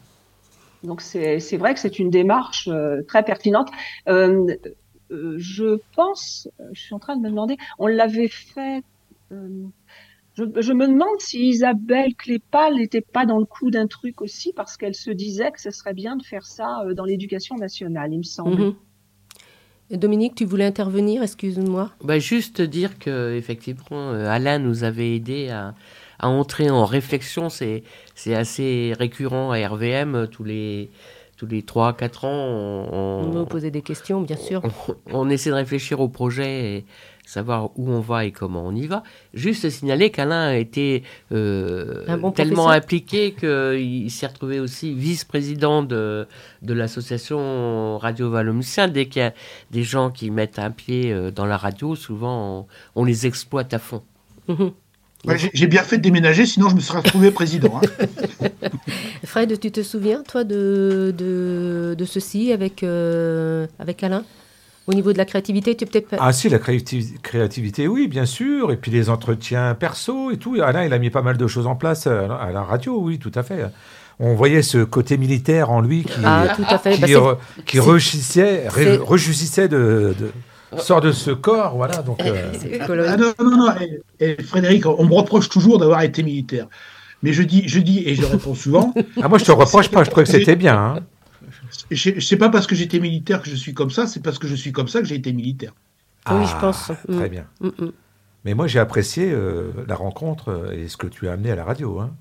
Donc, c'est c'est vrai que c'est une démarche euh, très pertinente. Euh, euh, je pense, je suis en train de me demander, on l'avait fait. euh, je, je me demande si Isabelle Clépal n'était pas dans le coup d'un truc aussi, parce qu'elle se disait que ce serait bien de faire ça euh, dans l'éducation nationale, il me semble. Mhm. Et Dominique, tu voulais intervenir, excuse-moi. bah, juste dire que effectivement, euh, Alain nous avait aidé à, à entrer en réflexion. C'est c'est assez récurrent à R V M euh, tous les tous les trois quatre ans. On On, me on, poser des questions, bien sûr. on- on essaie de réfléchir au projet et savoir où on va et comment on y va. Juste signaler qu'Alain a été euh, Un bon tellement professeur. impliqué qu'il s'est retrouvé aussi vice-président de, de l'association Radio Valomusien. Dès qu'il y a des gens qui mettent un pied euh, dans la radio, souvent on, on les exploite à fond. Mhm. Ouais, j'ai, j'ai bien fait de déménager, sinon je me serais retrouvé président. Hein. Fred, tu te souviens, toi, de, de, de ceci avec, euh, avec Alain? Au niveau de la créativité, tu es peut-être pas... Ah si, la créati- créativité, oui, bien sûr. Et puis les entretiens perso et tout. Alain, il a mis pas mal de choses en place à la, à la radio, oui, tout à fait. On voyait ce côté militaire en lui qui, Ah, tout à fait. qui, Bah, c'est- re- qui c'est- rejouissait, ré- c'est- rejouissait de, de sort de ce corps, voilà. Donc, euh, c'est Ah coloré. non, non, non. Et, et Frédéric, on me reproche toujours d'avoir été militaire. Mais je dis, je dis et je réponds souvent, ah, moi, je te reproche pas. Je trouvais que c'était bien. Hein. je sais pas parce que j'étais militaire que je suis comme ça, c'est parce que je suis comme ça que j'ai été militaire. Oui, je pense. Très Mm. bien. Mm, mm. Mais moi, j'ai apprécié euh, la rencontre euh, et ce que tu as amené à la radio. Hein.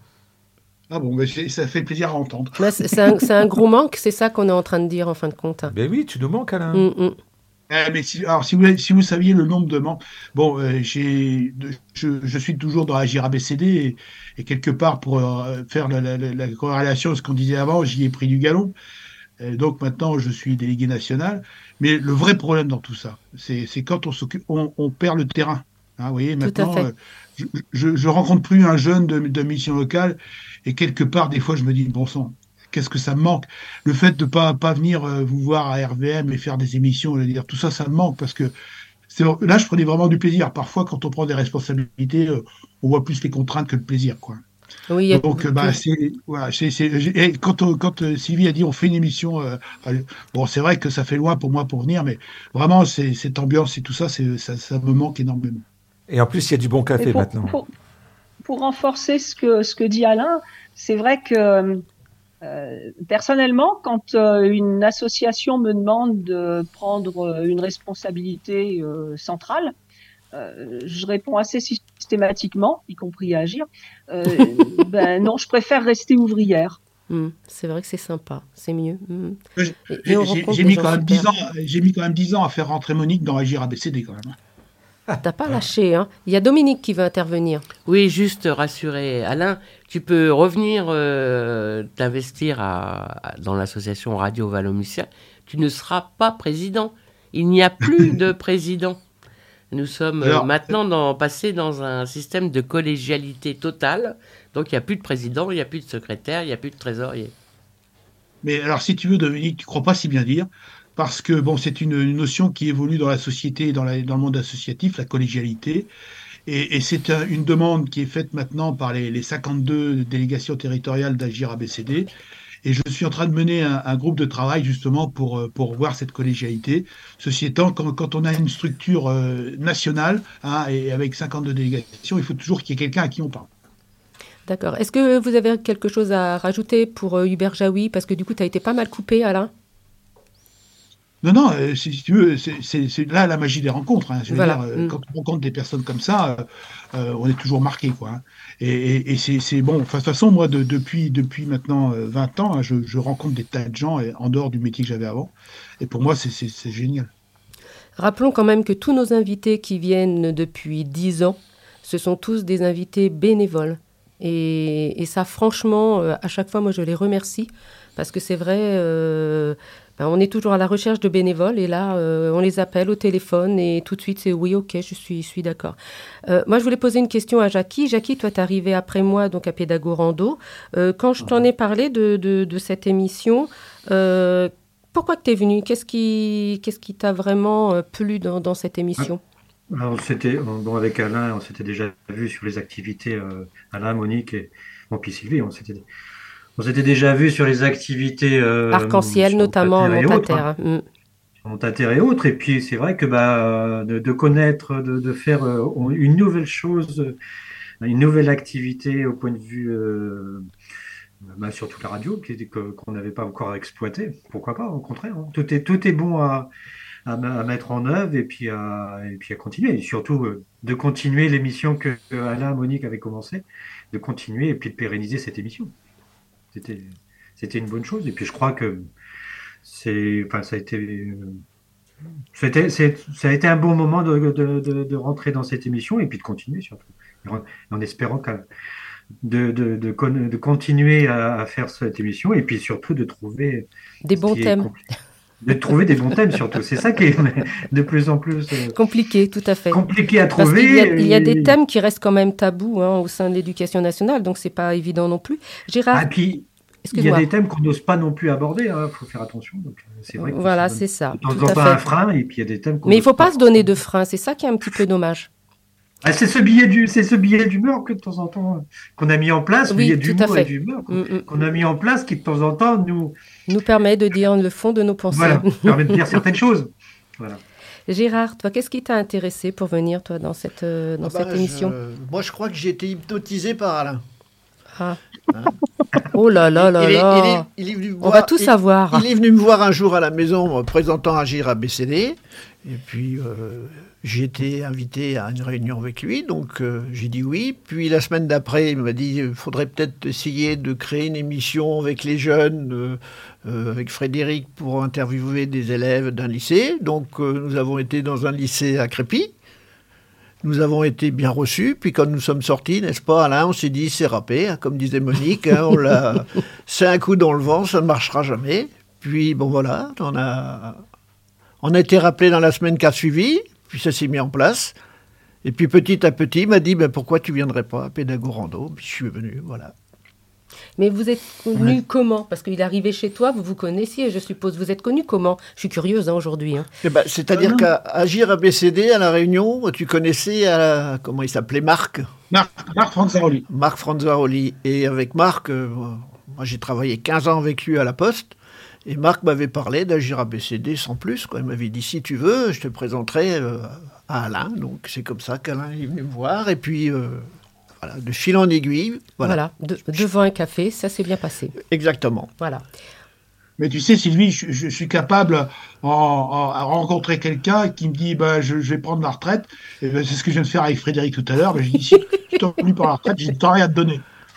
Ah bon, mais c'est- ça fait plaisir à entendre. Bah, c'est c'est un, c'est un gros manque, c'est ça qu'on est en train de dire en fin de compte. Ben oui, tu nous manques, Alain. Mm, mm. Eh, mais si, alors, si vous, si vous saviez le nombre de membres, bon, euh, j'ai, de- je, je suis toujours dans Agir A B C D et, et quelque part pour euh, faire la, la, la, la corrélation à ce qu'on disait avant, j'y ai pris du galon. Euh, donc maintenant, je suis délégué national. Mais le vrai problème dans tout ça, c'est, c'est quand on s'occupe, on, on perd le terrain. Hein, vous voyez, Tout à maintenant, fait. euh, je, je, je rencontre plus un jeune de, de mission locale et quelque part, des fois, je me dis, bon sang, qu'est-ce que ça me manque? Le fait de pas pas venir euh, vous voir à R V M et faire des émissions, je veux dire, tout ça, ça me manque parce que c'est, là, je prenais vraiment du plaisir. Parfois, quand on prend des responsabilités, euh, on voit plus les contraintes que le plaisir, quoi. Oui, il y a- Donc, euh, bah, c'est, voilà, c'est, c'est, j'ai- et quand, on- quand euh, Sylvie a dit on fait une émission, euh, euh, bon, c'est vrai que ça fait loin pour moi pour venir, mais vraiment, c'est, cette ambiance et tout ça, c'est, ça, ça me manque énormément. Et en plus, il y a du bon Mais café pour, maintenant. pour, pour renforcer ce que, ce que dit Alain, c'est vrai que euh, personnellement, quand euh, une association me demande de prendre euh, une responsabilité euh, centrale, euh, je réponds assez systématiquement, y compris à agir. Euh, ben non, je préfère rester ouvrière. Mm. C'est vrai que c'est sympa, c'est mieux. Mm. J'ai, Et- et j'ai- on j'ai- rencontre j'ai des mis gens quand même super. dix ans, j'ai mis quand même dix ans à faire rentrer Monique dans Agir A B C D quand même. T'as pas lâché, hein? Il y a Dominique qui veut intervenir. Oui, juste rassurer Alain, tu peux revenir euh, t'investir à- à- dans l'association Radio Valomusien. Tu ne seras pas président. Il n'y a plus de président. Nous sommes euh, Alors, maintenant dans, passés dans un système de collégialité totale. Donc il n'y a plus de président, il n'y a plus de secrétaire, il n'y a plus de trésorier. Mais alors, si tu veux, Dominique, tu crois pas si bien dire, parce que bon, c'est une, une notion qui évolue dans la société et dans, la- dans le monde associatif, la collégialité, et, et c'est un- une demande qui est faite maintenant par les, les cinquante-deux délégations territoriales d'Agir A B C D, et je suis en train de mener un, un groupe de travail justement pour, euh, pour voir cette collégialité. Ceci étant, quand, quand on a une structure euh, nationale, hein, et avec cinquante-deux délégations, il faut toujours qu'il y ait quelqu'un à qui on parle. D'accord. Est-ce que vous avez quelque chose à rajouter pour euh, Hubert Jaoui? Parce que du coup, tu as été pas mal coupé, Alain. Non, non, euh, si si tu veux, c'est c'est- c'est là la magie des rencontres. Hein. Je veux Voilà. dire, euh, Mm. quand on rencontre des personnes comme ça, euh, euh, on est toujours marqué, quoi. Hein. Et, et- et c'est c'est bon. Enfin, de toute façon, moi, de- depuis, depuis maintenant euh, vingt ans, hein, je, je rencontre des tas de gens euh, en dehors du métier que j'avais avant. Et pour moi, c'est c'est- c'est génial. Rappelons quand même que tous nos invités qui viennent depuis dix ans, ce sont tous des invités bénévoles. Et, et ça, franchement, euh, à chaque fois, moi, je les remercie. Parce que c'est vrai, euh, ben, on est toujours à la recherche de bénévoles. Et là, euh, on les appelle au téléphone et tout de suite, c'est oui, ok, je suis, je suis d'accord. Euh, moi, je voulais poser une question à Jackie. Jackie, toi, tu es arrivée après moi donc à Pédago Rando. Euh, quand je t'en ai parlé de, de, de cette émission, euh, pourquoi que tu es venue? Qu'est-ce qui, qu'est-ce qui t'a vraiment euh, plu dans, dans cette émission? Alors, c'était, bon, avec Alain, on s'était déjà vu sur les activités, euh, Alain, Monique et bon, puis Sylvie, on s'était, on s'était déjà vu sur les activités euh, Arc-en-ciel, sur notamment, Montataire et autres, Montataire. hein, Mm. sur Montataire et autres. Et puis, c'est vrai que bah, de, de connaître, de, de faire euh, une nouvelle chose, euh, une nouvelle activité au point de vue, euh, bah, surtout la radio, qui était- que- qu'on n'avait pas encore exploité. Pourquoi pas, au contraire. Hein. Tout est, tout est bon à, à, ma- à mettre en œuvre et puis à, et puis à continuer. Et surtout, euh, de continuer l'émission que, que Alain et Monique avaient commencé, de continuer et puis de pérenniser cette émission. C'était, c'était une bonne chose. Et puis, je crois que c'est, enfin, ça a été, euh, c'était, c'est, ça a été un bon moment de, de, de, de rentrer dans cette émission et puis de continuer surtout. En, en espérant que, de, de, de, con- de continuer à, à faire cette émission et puis surtout de trouver Des ce bons qui est thèmes. compli- de trouver des bons thèmes surtout. C'est ça qui est de plus en plus euh, Compliqué, tout à fait. compliqué à Parce trouver. qu'il y a, il y a des et- thèmes qui restent quand même tabous hein, au sein de l'éducation nationale, donc c'est pas évident non plus. Gérard, Ah, puis, il y a excuse-moi. des thèmes qu'on n'ose pas non plus aborder, il faut faire attention. Donc, c'est vrai que Voilà, ça donne c'est ça, de temps tout en à temps fait. un frein, et puis il y a des thèmes qu'on Mais il n'ose faut pas se donner de frein, c'est ça qui est un petit peu dommage. Ah, c'est ce billet du, c'est ce billet d'humeur que de temps en temps, euh, qu'on a mis en place, Oui, billet tout à d'humour fait. et d'humeur, Mm, mm. qu'on a mis en place, qui de temps en temps nous, Nous permet de dire le fond de nos pensées. voilà, permet de dire certaines choses. Voilà. Gérard, toi, qu'est-ce qui t'a intéressé pour venir toi dans cette euh, dans Ah cette bah, émission je- Moi, je crois que j'ai été hypnotisé par Alain. Ah. Oh là là là il, est, là. il est- il est venu me On voir- va tout il- savoir. Il est venu me voir un jour à la maison me présentant Agir A B C D. Et puis, euh, j'ai été invité à une réunion avec lui. Donc, euh, j'ai dit oui. Puis, la semaine d'après, il m'a dit il faudrait peut-être essayer de créer une émission avec les jeunes, euh, euh, avec Frédéric, pour interviewer des élèves d'un lycée. Donc, euh, nous avons été dans un lycée à Crépy. Nous avons été bien reçus, puis quand nous sommes sortis, n'est-ce pas, Alain, on s'est dit, c'est râpé, hein, comme disait Monique, hein, on l'a, c'est un coup dans le vent, ça ne marchera jamais. Puis, bon voilà, on a, on a été rappelé dans la semaine qui a suivi, puis ça s'est mis en place. Et puis petit à petit, il m'a dit, ben, pourquoi tu ne viendrais pas à Pédago Rando? Puis je suis venu, voilà. Mais vous êtes connu comment? Parce qu'il est arrivé chez toi, vous vous connaissiez, je suppose. Vous êtes connu comment? Je suis curieuse hein, aujourd'hui. hein. Eh ben, c'est-à-dire Ah non. qu'à Agir A B C D, à La Réunion, tu connaissais, euh, comment il s'appelait, Marc Marc, Marc Franzaroli. Marc Franzaroli. Et avec Marc, euh, moi j'ai travaillé quinze ans avec lui à la Poste, et Marc m'avait parlé d'Agir A B C D sans plus, quoi. Il m'avait dit, si tu veux, je te présenterai euh, à Alain. Donc c'est comme ça qu'Alain est venu me voir, et puis euh, voilà, de fil en aiguille, voilà. Voilà, de- devant un café, ça s'est bien passé. Exactement. Voilà. Mais tu sais, Sylvie, je, je suis capable en, en- à rencontrer quelqu'un qui me dit bah, je, je vais prendre ma retraite. Et ben, c'est ce que je viens de faire avec Frédéric tout à l'heure. Mais je dis si tu t'en venu par la retraite, j'ai tant rien à te donner.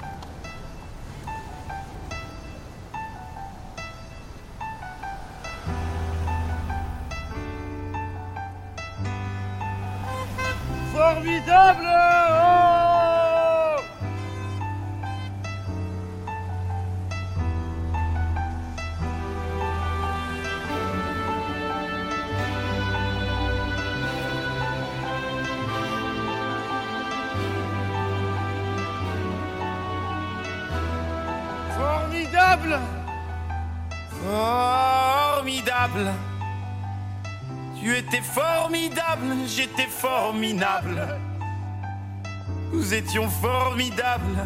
Formidable oh Formidable Formidable Tu étais formidable, j'étais formidable. Nous étions formidables.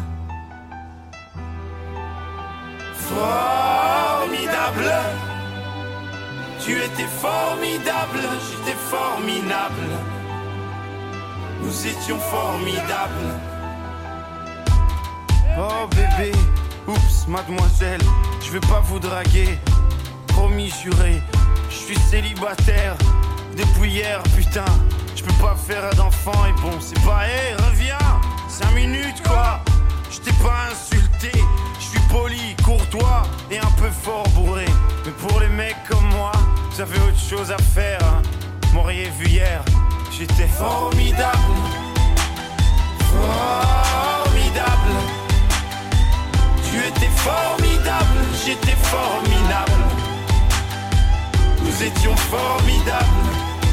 Formidable. Tu étais formidable, j'étais formidable. Nous étions formidables. Oh bébé, oups, mademoiselle, je vais pas vous draguer. Promis, juré, je suis célibataire depuis hier, putain. Je peux pas faire d'enfant et bon, c'est pas, hé, hey, reviens, cinq minutes quoi. Je t'ai pas insulté, je suis poli, courtois et un peu fort bourré. Mais pour les mecs comme moi, vous avez autre chose à faire, hein. M'auriez vu hier, j'étais formidable. Formidable. Tu étais formidable, j'étais formidable. Nous étions formidables.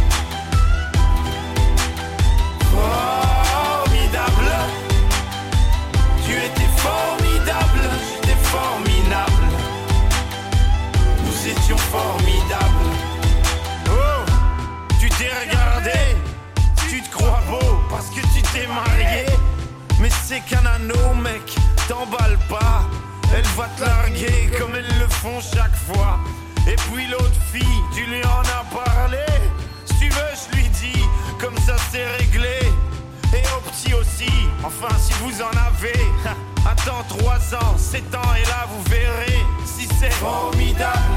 Formidable. Tu étais formidable, j'étais formidable. Nous étions formidables. Oh, tu t'es regardé, tu te crois beau parce que tu t'es marié. Mais c'est qu'un anneau, mec, t'emballe pas. Elle va te larguer comme elles le font chaque fois. Et puis l'autre fille, tu lui en as parlé. Si tu veux, je lui dis, comme ça c'est réglé. Et au petit aussi, enfin si vous en avez. Attends trois ans, sept ans et là vous verrez si c'est formidable.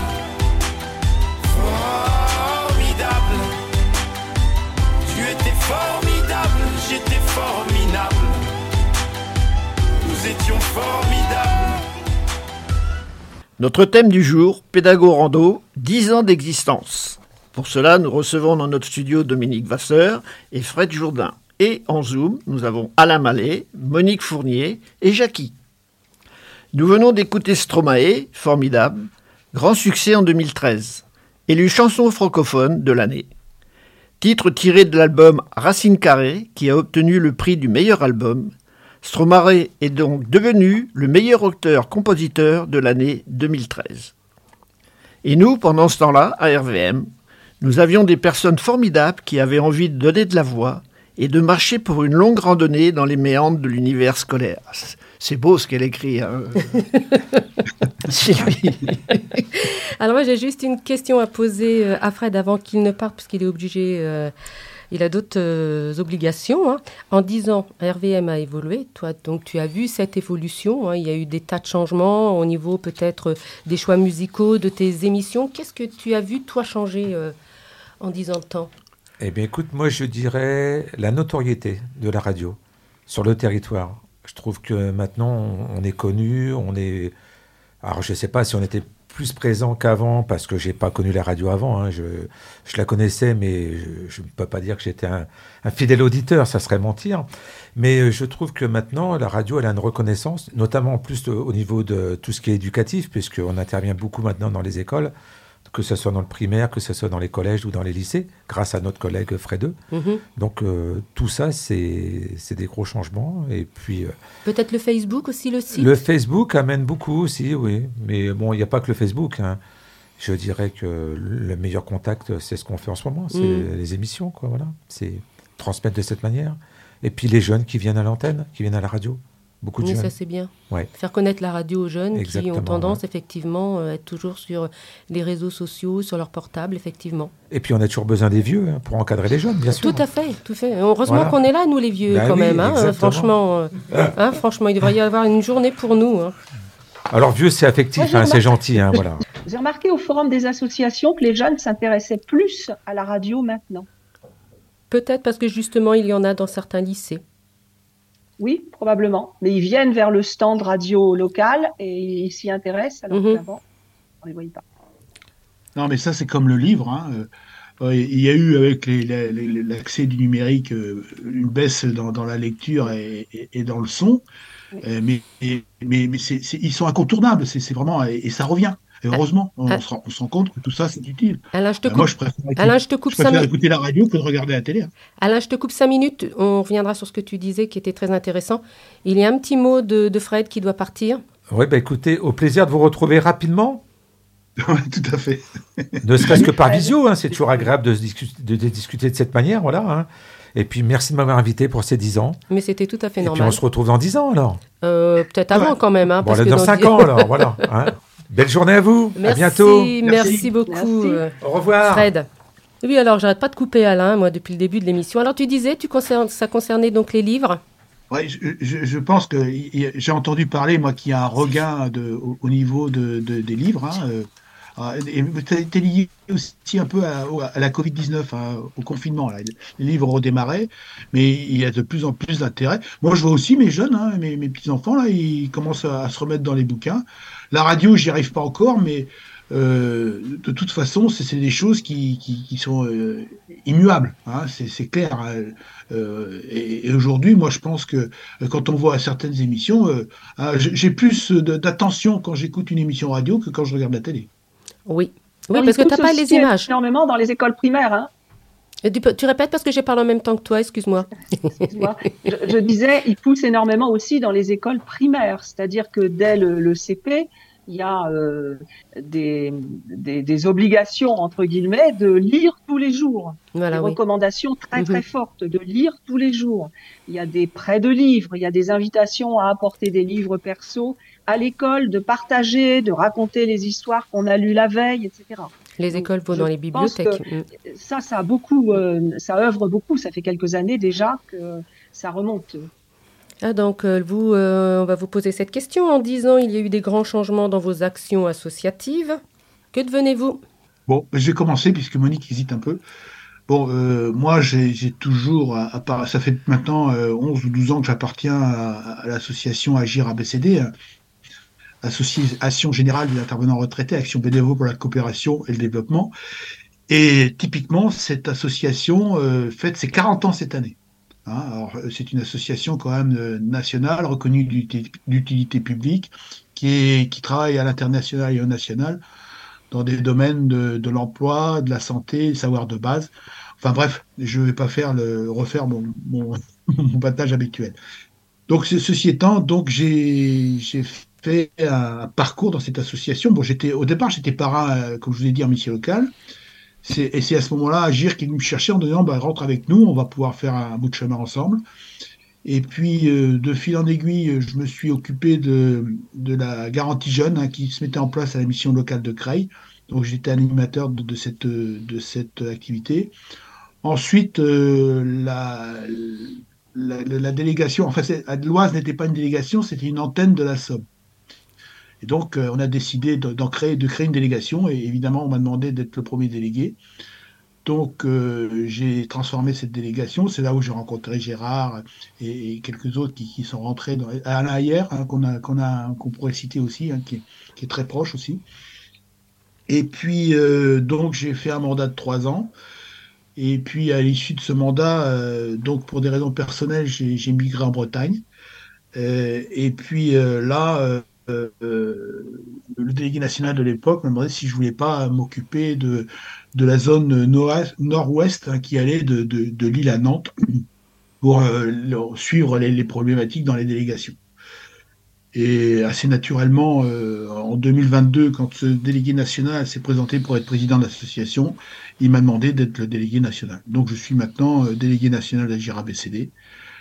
Formidable. Tu étais formidable, j'étais formidable. Nous étions formidables. Notre thème du jour, Pédago Rando, dix ans d'existence. Pour cela, nous recevons dans notre studio Dominique Vasseur et Fred Jourdain. Et en Zoom, nous avons Alain Mallet, Monique Fournier et Jackie. Nous venons d'écouter Stromae, formidable, grand succès en deux mille treize, élu chanson francophone de l'année. Titre tiré de l'album Racine Carrée, qui a obtenu le prix du meilleur album. Stromae est donc devenu le meilleur auteur-compositeur de l'année deux mille treize. Et nous, pendant ce temps-là, à R V M, nous avions des personnes formidables qui avaient envie de donner de la voix et de marcher pour une longue randonnée dans les méandres de l'univers scolaire. C'est beau ce qu'elle écrit. Hein. Alors moi, j'ai juste une question à poser à Fred avant qu'il ne parte, parce qu'il est obligé, euh, il a d'autres euh, obligations. Hein. En dix ans, R V M a évolué. Toi, donc, tu as vu cette évolution. Hein. Il y a eu des tas de changements au niveau peut-être des choix musicaux, de tes émissions. Qu'est-ce que tu as vu, toi, changer euh, en dix ans de temps ? Eh bien, écoute, moi, je dirais la notoriété de la radio sur le territoire. Je trouve que maintenant, on est connu, on est... Alors, je ne sais pas si on était plus présent qu'avant, parce que je n'ai pas connu la radio avant. Hein. Je, je la connaissais, mais je ne peux pas dire que j'étais un, un fidèle auditeur, ça serait mentir. Mais je trouve que maintenant, la radio, elle a une reconnaissance, notamment en plus au niveau de tout ce qui est éducatif, puisqu'on intervient beaucoup maintenant dans les écoles, que ce soit dans le primaire, que ce soit dans les collèges ou dans les lycées, grâce à notre collègue Fredeux. Mm-hmm. Donc, euh, tout ça, c'est, c'est des gros changements. Et puis, euh, peut-être le Facebook aussi, le site ? Le Facebook amène beaucoup aussi, oui. Mais bon, il n'y a pas que le Facebook. Hein. Je dirais que le meilleur contact, c'est ce qu'on fait en ce moment. C'est mm. les émissions, quoi, voilà. C'est transmettre de cette manière. Et puis, les jeunes qui viennent à l'antenne, qui viennent à la radio. Beaucoup de oui, jeunes. Ça c'est bien. Ouais. Faire connaître la radio aux jeunes. Exactement, qui ont tendance ouais. effectivement à être toujours sur les réseaux sociaux, sur leur portable, effectivement. Et puis on a toujours besoin des vieux hein, pour encadrer les jeunes, bien sûr. Tout à fait, tout à fait. Heureusement voilà. qu'on est là, nous les vieux, ben quand oui, même. Hein, franchement, euh, hein, franchement, il devrait y avoir une journée pour nous. Hein. Alors vieux, c'est affectif, hein, c'est gentil, hein, voilà. J'ai remarqué au forum des associations que les jeunes s'intéressaient plus à la radio maintenant. Peut-être parce que justement, il y en a dans certains lycées. Oui, probablement. Mais ils viennent vers le stand radio local et ils s'y intéressent, alors mmh. qu'avant, on ne les voyait pas. Non, mais ça, c'est comme le livre. Hein. Euh, il y a eu, avec les, les, les, l'accès du numérique, euh, une baisse dans, dans la lecture et, et, et dans le son. Oui. Euh, mais et, mais, mais c'est, c'est, ils sont incontournables. C'est, c'est vraiment, et, et ça revient. Et heureusement, on, ah. on, se rend, on se rend compte que tout ça, c'est utile. Alain, je te euh, coupe. Moi, je préfère, écouter, Alain, je te coupe je préfère cinq écouter la radio que de regarder la télé. Hein. Alain, je te coupe cinq minutes. On reviendra sur ce que tu disais qui était très intéressant. Il y a un petit mot de, de Fred qui doit partir. Oui, bah écoutez, au plaisir de vous retrouver rapidement. Oui, tout à fait. Ne serait-ce que par visio, hein, c'est toujours agréable de, discuter, de, de discuter de cette manière. Voilà, hein. Et puis, merci de m'avoir invité pour ces dix ans. Mais c'était tout à fait Et normal. Et puis, on se retrouve dans dix ans, alors. Euh, peut-être avant, ouais. quand même. Hein, bon, parce là, que dans, dans cinq dix... ans, alors, voilà. Hein. Belle journée à vous. Merci, à bientôt. Merci, merci beaucoup. Merci. Au revoir. Fred. Oui, alors, j'arrête pas de couper Alain, moi, depuis le début de l'émission. Alors, tu disais, tu concerne, ça concernait donc les livres ? Oui, je, je, je pense que y a, j'ai entendu parler, moi, qu'il y a un regain de, au, au niveau de, de, des livres. Hein, euh, et c'était lié aussi un peu à, à la covid dix-neuf, hein, au confinement. Là. Les livres redémarraient, mais il y a de plus en plus d'intérêt. Moi, je vois aussi mes jeunes, hein, mes, mes petits-enfants, là, ils commencent à, à se remettre dans les bouquins. La radio, j'y arrive pas encore, mais euh, de toute façon, c'est, c'est des choses qui, qui, qui sont euh, immuables. Hein, c'est, c'est clair. Euh, et, et aujourd'hui, moi, je pense que quand on voit certaines émissions, euh, j'ai plus de, d'attention quand j'écoute une émission radio que quand je regarde la télé. Oui, oui parce que tu n'as pas les images. Énormément dans les écoles primaires. Hein. Tu, tu répètes parce que j'ai parlé en même temps que toi, excuse-moi. excuse-moi. Je, je disais, ils poussent énormément aussi dans les écoles primaires, c'est-à-dire que dès le, le C P, il y a euh, des, des, des obligations, entre guillemets, de lire tous les jours. Voilà, des oui. recommandations très, très mm-hmm. fortes de lire tous les jours. Il y a des prêts de livres, il y a des invitations à apporter des livres perso à l'école, de partager, de raconter les histoires qu'on a lues la veille, et cetera. Les écoles vont dans les bibliothèques. Ça, ça a beaucoup, euh, ça œuvre beaucoup. Ça fait quelques années déjà que ça remonte. Ah, donc, euh, vous, euh, on va vous poser cette question. En dix ans, il y a eu des grands changements dans vos actions associatives. Que devenez-vous ? Bon, je vais commencer puisque Monique hésite un peu. Bon, euh, moi, j'ai, j'ai toujours, à, à part, ça fait maintenant euh, onze ou douze ans que j'appartiens à, à l'association Agir A B C D, hein, Association Générale des Intervenants Retraités, Action Bénévole pour la Coopération et le Développement. Et typiquement, cette association euh, fête ses quarante ans cette année. Hein, alors, c'est une association quand même euh, nationale, reconnue d'uti- d'utilité publique, qui, est, qui travaille à l'international et au national dans des domaines de, de l'emploi, de la santé, le savoir de base. Enfin bref, je ne vais pas faire le, refaire mon, mon, mon battage habituel. Donc, ce- ceci étant, donc j'ai j'ai fait un parcours dans cette association. Bon, j'étais au départ, j'étais parrain, euh, comme je vous ai dit, en mission locale. C'est, et c'est à ce moment-là, Agir qui est venu me chercher en disant, bah, rentre avec nous, on va pouvoir faire un bout de chemin ensemble. Et puis, euh, de fil en aiguille, je me suis occupé de, de la garantie jeune hein, qui se mettait en place à la mission locale de Creil. Donc, j'étais animateur de, de cette, de cette activité. Ensuite, euh, la, la, la- la délégation, enfin, c'est- l'Oise n'était pas une délégation, c'était une antenne de la Somme. Et donc, euh, on a décidé de, d'en créer, de créer une délégation. Et évidemment, on m'a demandé d'être le premier délégué. Donc, euh, j'ai transformé cette délégation. C'est là où j'ai rencontré Gérard et, et quelques autres qui, qui sont rentrés dans Alain Ayer, hein, qu'on a, qu'on a, qu'on pourrait citer aussi, hein, qui est, qui est très proche aussi. Et puis, euh, donc, j'ai fait un mandat de trois ans. Et puis, à l'issue de ce mandat, euh, donc, pour des raisons personnelles, j'ai, j'ai migré en Bretagne. Euh, et puis euh, là, euh, euh, le délégué national de l'époque m'a demandé si je voulais pas m'occuper de, de la zone nord- nord-ouest hein, qui allait de, de, de Lille à Nantes pour euh, le- suivre les, les problématiques dans les délégations. Et assez naturellement, euh, en deux mille vingt-deux, quand ce délégué national s'est présenté pour être président de l'association, il m'a demandé d'être le délégué national. Donc je suis maintenant euh, délégué national d'Agir A B C D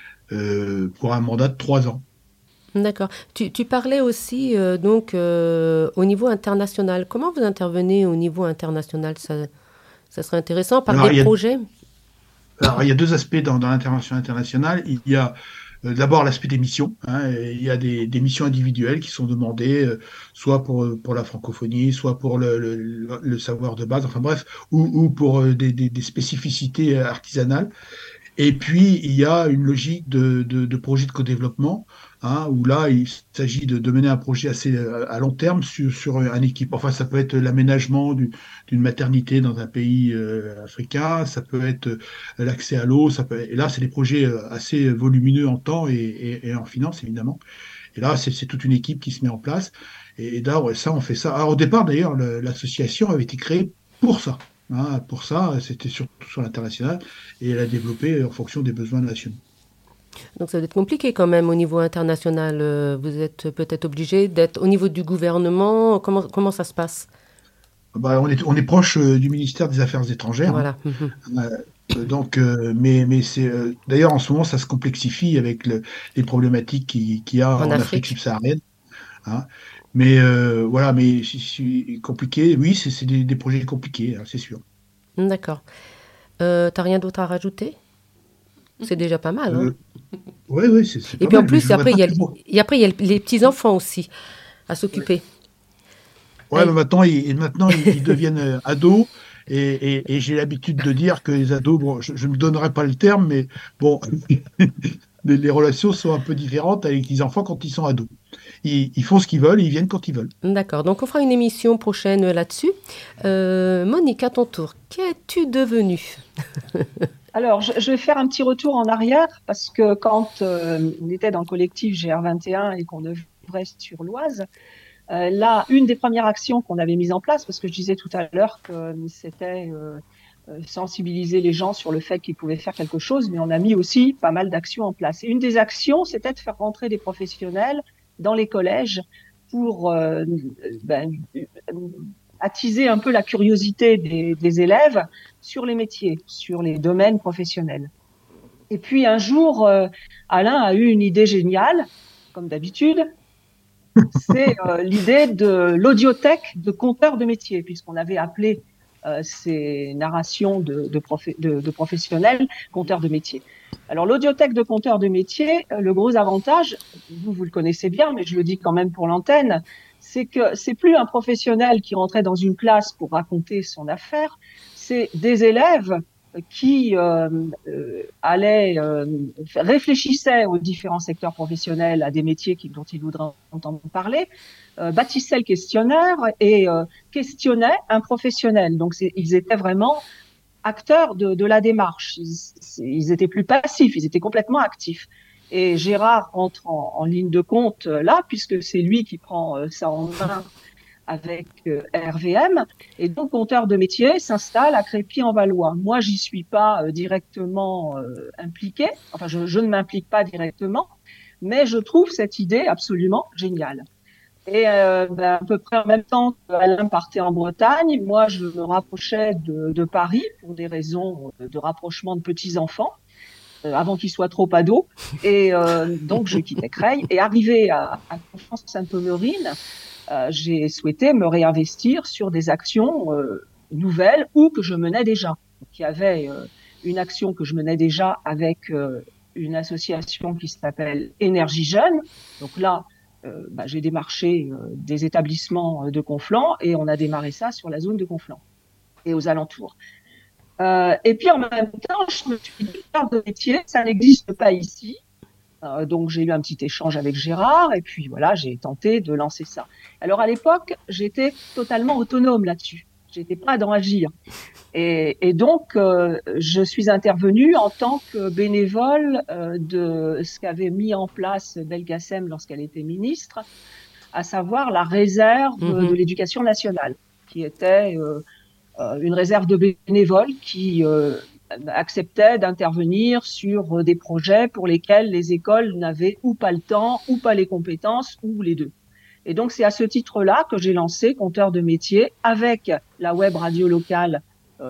euh, pour un mandat de trois ans. D'accord. Tu, tu parlais aussi euh, donc euh, au niveau international. Comment vous intervenez au niveau international? Ça, ça serait intéressant par Alors, il des y a projets. Alors, il y a deux aspects dans, dans l'intervention internationale. Il y a euh, d'abord l'aspect des missions. Hein, et il y a des, des missions individuelles qui sont demandées, euh, soit pour, euh, pour la francophonie, soit pour le, le, le savoir de base, enfin bref, ou, ou pour euh, des, des, des spécificités euh, artisanales. Et puis, il y a une logique de, de, de projet de co-développement, hein, où là, il s'agit de, de mener un projet assez euh, à long terme sur, sur un équipe. Enfin, ça peut être l'aménagement du- d'une maternité dans un pays euh, africain, ça peut être euh, l'accès à l'eau, ça peut, et là, c'est des projets euh, assez volumineux en temps et, et, et en finance, évidemment. Et là, c'est c'est toute une équipe qui se met en place. Et, et là, ouais, ça, on fait ça. Alors, au départ, d'ailleurs, le- l'association avait été créée pour ça. Hein, pour ça, c'était surtout sur l'international et elle a développé en fonction des besoins nationaux. Donc ça doit être compliqué quand même au niveau international. Euh, Vous êtes peut-être obligé d'être au niveau du gouvernement. Comment, comment ça se passe? Bah, on est, on est proche euh, du ministère des Affaires étrangères. Hein. Voilà. Mhm. Euh, donc, euh, mais, mais c'est euh, d'ailleurs en ce moment ça se complexifie avec le- les problématiques qui- qu'il y a En en Afrique Afrique. subsaharienne. Hein. Mais euh, voilà, mais c'est c'est compliqué. Oui, c'est c'est des, des projets compliqués, hein, c'est sûr. D'accord. Euh, T'as rien d'autre à rajouter? C'est déjà pas mal. Hein. Euh, oui, oui, c'est c'est Et pas puis en mal. Mais je plus, voudrais après, pas il y a, plus beau. et après, il y a les petits-enfants aussi à s'occuper. Ouais, Aïe. mais maintenant, ils, maintenant, ils, ils deviennent euh, ados. Et, et- et j'ai l'habitude de dire que les ados, bon, je ne me donnerai pas le terme, mais bon, les, les relations sont un peu différentes avec les enfants quand ils sont ados. Ils, ils font ce qu'ils veulent et ils viennent quand ils veulent. D'accord. Donc on fera une émission prochaine là-dessus. Euh, Monique, à ton tour, qu'es-tu devenue? Alors, je, je vais faire un petit retour en arrière parce que quand euh, on était dans le collectif G R vingt et un et qu'on œuvrait sur l'Oise, euh, là, une des premières actions qu'on avait mises en place, parce que je disais tout à l'heure que euh, c'était euh, euh, sensibiliser les gens sur le fait qu'ils pouvaient faire quelque chose, mais on a mis aussi pas mal d'actions en place. Et une des actions, c'était de faire rentrer des professionnels dans les collèges pour euh, ben, attiser un peu la curiosité des, des élèves sur les métiers, sur les domaines professionnels. Et puis un jour, euh, Alain a eu une idée géniale, comme d'habitude, c'est euh, l'idée de l'audiothèque de compteurs de métiers, puisqu'on avait appelé euh, ces narrations de, de, profé- de, de professionnels compteurs de métiers. Alors l'audiothèque de compteurs de métiers, euh, le gros avantage, vous, vous le connaissez bien, mais je le dis quand même pour l'antenne, c'est que c'est plus un professionnel qui rentrait dans une classe pour raconter son affaire, c'est des élèves qui euh, euh, allait euh, réfléchissait aux différents secteurs professionnels, à des métiers qui, dont ils voudraient entendre parler, euh, bâtissait le questionnaire et euh, questionnait un professionnel. Donc c'est, ils étaient vraiment acteurs de, de la démarche. Ils, ils étaient plus passifs, ils étaient complètement actifs. Et Gérard entre en, en ligne de compte euh, là, puisque c'est lui qui prend euh, ça en main avec euh, R V M. Et donc, compteur de métier s'installe à Crépy-en-Valois. Moi, j'y suis pas euh, directement euh, impliquée. Enfin, je, je ne m'implique pas directement, mais je trouve cette idée absolument géniale. Et euh, ben, à peu près en même temps qu'Alain partait en Bretagne, moi, je me rapprochais de, de Paris pour des raisons de rapprochement de petits-enfants, euh, avant qu'ils soient trop ados. Et euh, donc, je quittais Creil. Et arrivé à, à Conflans-Sainte-Honorine, Euh, j'ai souhaité me réinvestir sur des actions euh, nouvelles ou que je menais déjà. Donc, il y avait euh, une action que je menais déjà avec euh, une association qui s'appelle Énergie Jeune. Donc là, euh, bah, j'ai démarché euh, des établissements de Conflans et on a démarré ça sur la zone de Conflans et aux alentours. Euh, et puis en même temps, je me suis dit, carte de métier, ça n'existe pas ici. Euh, donc j'ai eu un petit échange avec Gérard et puis voilà, j'ai tenté de lancer ça. Alors à l'époque, j'étais totalement autonome là-dessus. J'étais pas dans Agir. Et, et donc euh, je suis intervenue en tant que bénévole euh, de ce qu'avait mis en place Belkacem lorsqu'elle était ministre, à savoir la réserve mmh. de l'éducation nationale, qui était euh, euh, une réserve de bénévoles qui euh, acceptait d'intervenir sur des projets pour lesquels les écoles n'avaient ou pas le temps, ou pas les compétences, ou les deux. Et donc, c'est à ce titre-là que j'ai lancé Compteur de métier avec la web radio locale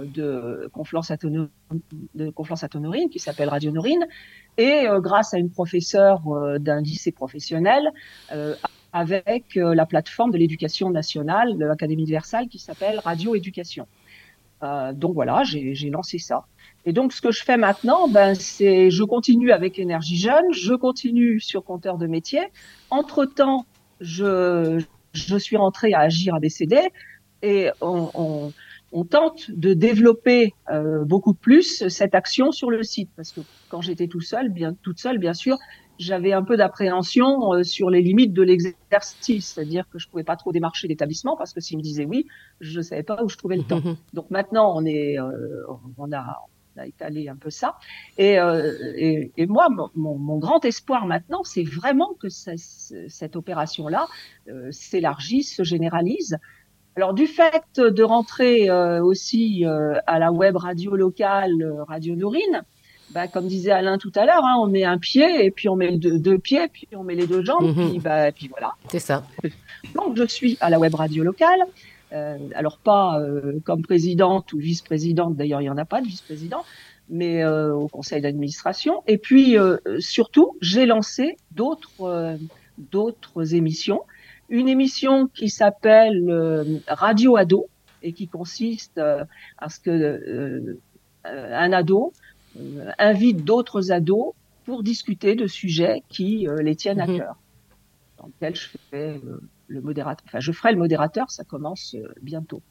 de Conflans-Sainte-Honorine, qui s'appelle Radio Norine, et euh, grâce à une professeure euh, d'un lycée professionnel, euh, avec euh, la plateforme de l'éducation nationale de l'Académie de Versailles qui s'appelle Radio Éducation. Euh, donc voilà, j'ai, j'ai lancé ça. Et donc, ce que je fais maintenant, ben, c'est, je continue avec Énergie Jeune, je continue sur Compteur de métier. Entre-temps, je, je suis rentrée à Agir A B C D et on, on, on tente de développer euh, beaucoup plus cette action sur le site. Parce que quand j'étais tout seul, bien, toute seule, bien sûr, j'avais un peu d'appréhension euh, sur les limites de l'exercice. C'est-à-dire que je pouvais pas trop démarcher l'établissement parce que s'ils me disaient oui, je savais pas où je trouvais le temps. Donc maintenant, on est, euh, on a, on a étalé un peu ça. Et, euh, et, et moi, mon, mon grand espoir maintenant, c'est vraiment que ça, cette opération-là euh, s'élargisse, se généralise. Alors, du fait de rentrer euh, aussi euh, à la web radio locale, euh, Radio Norine, bah, comme disait Alain tout à l'heure, hein, on met un pied, et puis on met deux, deux pieds, puis on met les deux jambes, mmh. puis, bah, puis voilà. C'est ça. Donc, je suis à la web radio locale. Euh, alors, pas euh, comme présidente ou vice-présidente, d'ailleurs, il n'y en a pas de vice-président, mais euh, au conseil d'administration. Et puis, euh, surtout, j'ai lancé d'autres, euh, d'autres émissions. Une émission qui s'appelle euh, Radio Ado et qui consiste euh, à ce que euh, un ado euh, invite d'autres ados pour discuter de sujets qui euh, les tiennent mmh. à cœur. Dans lequel je fais euh, le modérateur. Enfin, je ferai le modérateur. Ça commence euh, bientôt.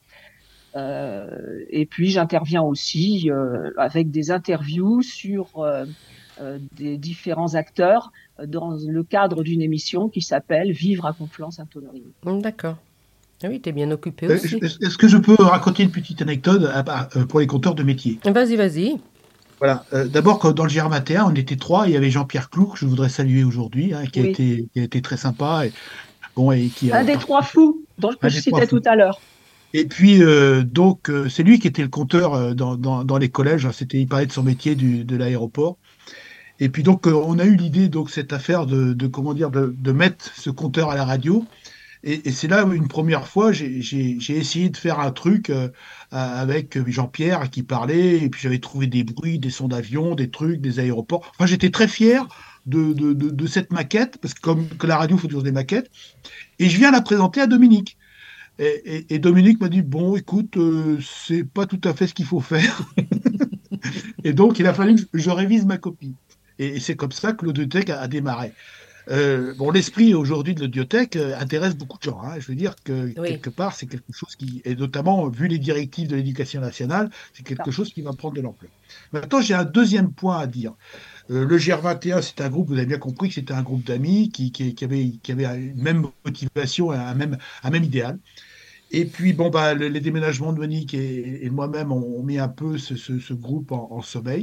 Euh, et puis j'interviens aussi euh, avec des interviews sur euh, euh, des différents acteurs dans le cadre d'une émission qui s'appelle Vivre à Conflans-Sainte-Honorine. D'accord. Ah oui, t'es bien occupé aussi. Est-ce que je peux raconter une petite anecdote pour les compteurs de métier ? Vas-y, vas-y. Voilà. Euh, d'abord, dans le G R vingt et un, on était trois. Il y avait Jean-Pierre Cloux, que je voudrais saluer aujourd'hui, hein, qui, oui. a été, qui a été très sympa. Et, bon, et qui a, un des trois fous dont je citais tout à l'heure. Et puis, euh, donc, euh, c'est lui qui était le compteur euh, dans, dans, dans les collèges. C'était, il parlait de son métier du, de l'aéroport. Et puis donc euh, on a eu l'idée donc cette affaire de, de comment dire de, de mettre ce compteur à la radio et, et c'est là où une première fois j'ai, j'ai, j'ai essayé de faire un truc euh, avec Jean-Pierre qui parlait et puis j'avais trouvé des bruits, des sons d'avion, des trucs, des aéroports. Enfin j'étais très fier de, de, de, de cette maquette parce que comme que la radio il faut toujours des maquettes et je viens la présenter à Dominique. Et, et, et Dominique m'a dit bon écoute euh, c'est pas tout à fait ce qu'il faut faire et donc il a fallu que je révise ma copie. Et c'est comme ça que l'Audiothèque a démarré. Euh, bon, l'esprit aujourd'hui de l'audiothèque euh, intéresse beaucoup de gens. Hein. Je veux dire que Oui. quelque part, c'est quelque chose qui, et notamment vu les directives de l'éducation nationale, c'est quelque chose qui va prendre de l'ampleur. Maintenant, j'ai un deuxième point à dire. Euh, le G R vingt et un, c'est un groupe, vous avez bien compris que c'était un groupe d'amis qui, qui, qui avait, qui avait une même motivation, un même, un même idéal. Et puis, bon, bah, le- les déménagements de Monique et, et moi-même ont, ont mis un peu ce, ce- ce groupe en, en sommeil.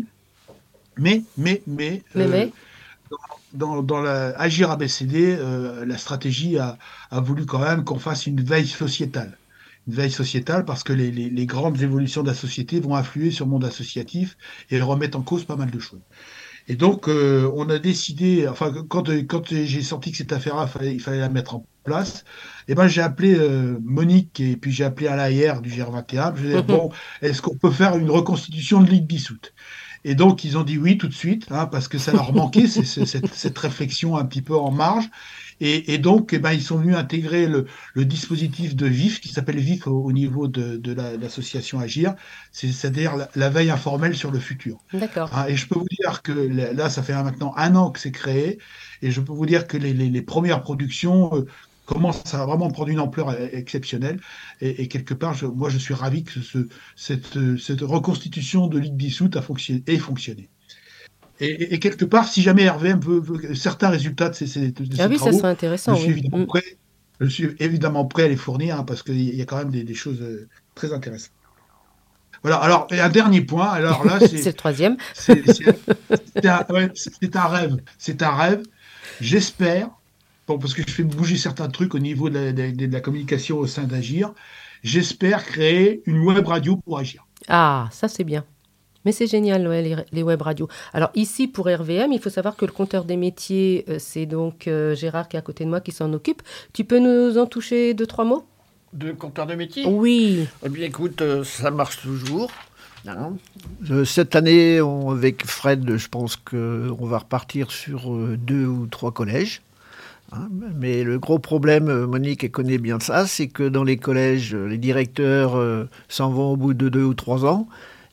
Mais, mais, mais, Mais, euh, mais, dans, dans la Agir A B C D, euh, la stratégie a, a voulu quand même qu'on fasse une veille sociétale. Une veille sociétale parce que les, les- les grandes évolutions de la société vont influer sur le monde associatif et remettre en cause pas mal de choses. Et donc, euh, on a décidé, enfin, quand, quand j'ai senti que cette affaire-là, fallait- il fallait la mettre en place, eh ben, j'ai appelé euh, Monique et puis j'ai appelé Alain hier du G R vingt et un. Je lui ai dit, bon, est-ce qu'on peut faire une reconstitution de Ligue dissoute? Et donc, ils ont dit oui tout de suite, hein, parce que ça leur manquait, c'est, c'est- cette, cette réflexion un petit peu en marge. Et, et donc, eh ben, ils sont venus intégrer le, le dispositif de VIF, qui s'appelle VIF au, au niveau de, de la- l'association Agir, c'est- c'est-à-dire la, la veille informelle sur le futur. d'accord. Hein, et je peux vous dire que là, là, ça fait maintenant un an que c'est créé, et je peux vous dire que les, les- les premières productions euh, commencent à vraiment prendre une ampleur euh, exceptionnelle. Et, et quelque part, je- moi, je suis ravi que ce- cette, euh, cette reconstitution de Ligue dissoute a fonctionné, ait fonctionné. Et, et- et quelque part, si jamais R V M veut, veut certains résultats de ces, ces- de ces Ah oui, ça travaux, serait je intéressant, suis oui. évidemment Mm. prêt, je suis évidemment prêt à les fournir, hein, parce qu'il y a quand même des, des choses euh, très intéressantes. Voilà, alors, et un dernier point, alors là, C'est c'est le troisième. c'est c'est- c'est un, ouais, c'est un rêve. C'est un rêve. J'espère, bon, parce que je fais bouger certains trucs au niveau de la, de- de la communication au sein d'Agir, j'espère créer une web radio pour Agir. Ah, ça c'est bien. Mais c'est génial, ouais, les, les web radios. Alors ici, pour R V M, il faut savoir que le compteur des métiers, euh, c'est donc euh, Gérard qui est à côté de moi qui s'en occupe. Tu peux nous en toucher deux, trois mots? De compteur de métier? Oui. Eh bien, écoute, euh, ça marche toujours. Hein. Euh, cette année, on- avec Fred, je pense qu'on va repartir sur euh, deux ou trois collèges. Hein. Mais le gros problème, euh, Monique elle connaît bien ça, c'est que dans les collèges, euh, les directeurs euh, s'en vont au bout de deux ou trois ans.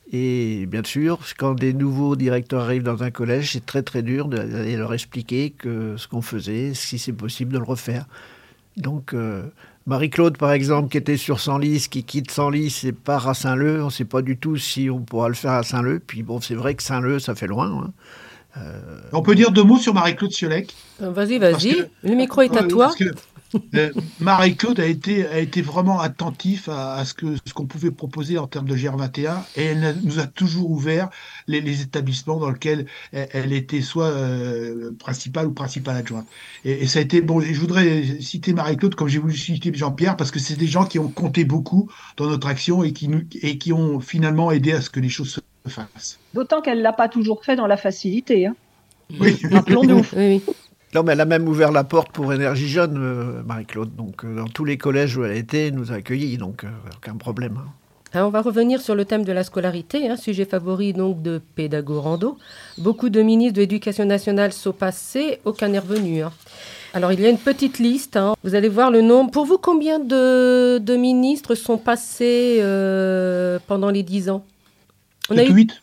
Et bien sûr, quand des nouveaux directeurs arrivent dans un collège, c'est très très dur d'aller leur expliquer que ce qu'on faisait, si c'est possible de le refaire. Donc, euh, Marie-Claude, par exemple, qui était sur Senlis, qui quitte Senlis et part à Saint-Leu, on ne sait pas du tout si on pourra le faire à Saint-Leu. Puis bon, c'est vrai que Saint-Leu, ça fait loin. Hein. Euh, On peut dire deux mots sur Marie-Claude Siolek. Euh, Vas-y, Parce vas-y. que- Le micro est à Ouais, toi. parce que, euh, Marie-Claude a été, a été vraiment attentif à, à ce que ce qu'on pouvait proposer en termes de G R vingt et un, et elle a- nous a toujours ouvert les, les établissements dans lesquels elle, elle était soit euh, principale ou principale adjointe. Et, et ça a été bon. Je voudrais citer Marie-Claude comme j'ai voulu citer Jean-Pierre parce que c'est des gens qui ont compté beaucoup dans notre action et qui nous et qui ont finalement aidé à ce que les choses se fassent. D'autant qu'elle ne l'a pas toujours fait dans la facilité. Hein. Oui. Rappelons-nous. Oui, oui. Non, mais elle a même ouvert la porte pour Énergie Jeune, euh, Marie-Claude. Donc, euh, dans tous les collèges où elle était, elle nous a accueillis. Donc, euh, aucun problème. Hein. Alors, on va revenir sur le thème de la scolarité, hein, sujet favori donc de Pédago-Rando. Beaucoup de ministres de l'Éducation nationale sont passés, aucun n'est revenu. Hein. Alors, il y a une petite liste. Hein. Vous allez voir le nombre. Pour vous, combien de, de ministres sont passés euh, pendant les dix ans? On a eu huit.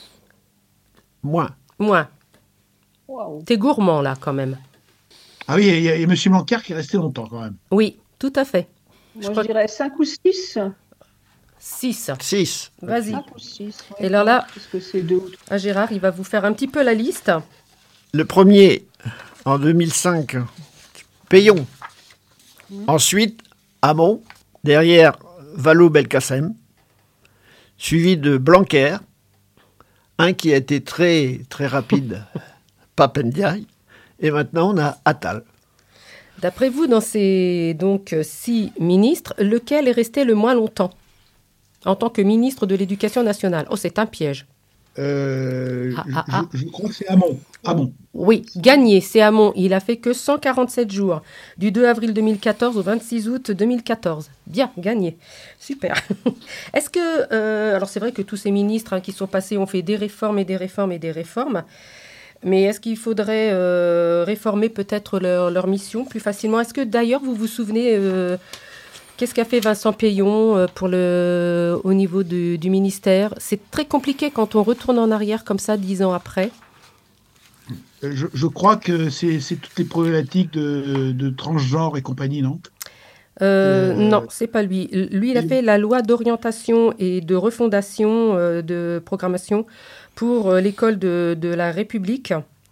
Moins. moins. Waouh. T'es gourmand, là, quand même. Ah oui, il y a, il y a M. Blanquer qui est resté longtemps quand même. Oui, tout à fait. Moi, crois je dirais cinq ou six. Six. Six. Vas-y. cinq ou six. Et alors là- Parce que c'est deux ou trois. Ah, Gérard, il va vous faire un petit peu la liste. Le premier, en deux mille cinq, Payon. Ensuite, Hamon. Derrière, Vallaud-Belkacem. Suivi de Blanquer. Un qui a été très, très rapide, Papendiaï. Et maintenant, on a Attal. D'après vous, dans ces donc euh, six ministres, lequel est resté le moins longtemps en tant que ministre de l'Éducation nationale? Oh, c'est un piège. Euh, Ah, je, ah, ah. je- je crois que c'est Hamon. Hamon. Oui, gagné, c'est Hamon. Il a fait que cent quarante-sept jours, du deux avril deux mille quatorze au vingt-six août deux mille quatorze. Bien, gagné. Super. Est-ce que... euh, alors c'est vrai que tous ces ministres hein, qui sont passés ont fait des réformes et des réformes et des réformes. Mais est-ce qu'il faudrait euh, réformer peut-être leur, leur mission plus facilement? Est-ce que d'ailleurs, vous vous souvenez, euh, qu'est-ce qu'a fait Vincent Payon euh, pour le, au niveau du, du ministère? C'est très compliqué quand on retourne en arrière comme ça, dix ans après. Je, je crois que c'est, c'est toutes les problématiques de, de transgenre et compagnie, non Euh, Euh, non, c'est pas lui. Lui, il a il- fait la loi d'orientation et de refondation euh, de programmation pour euh, l'école de, de la République.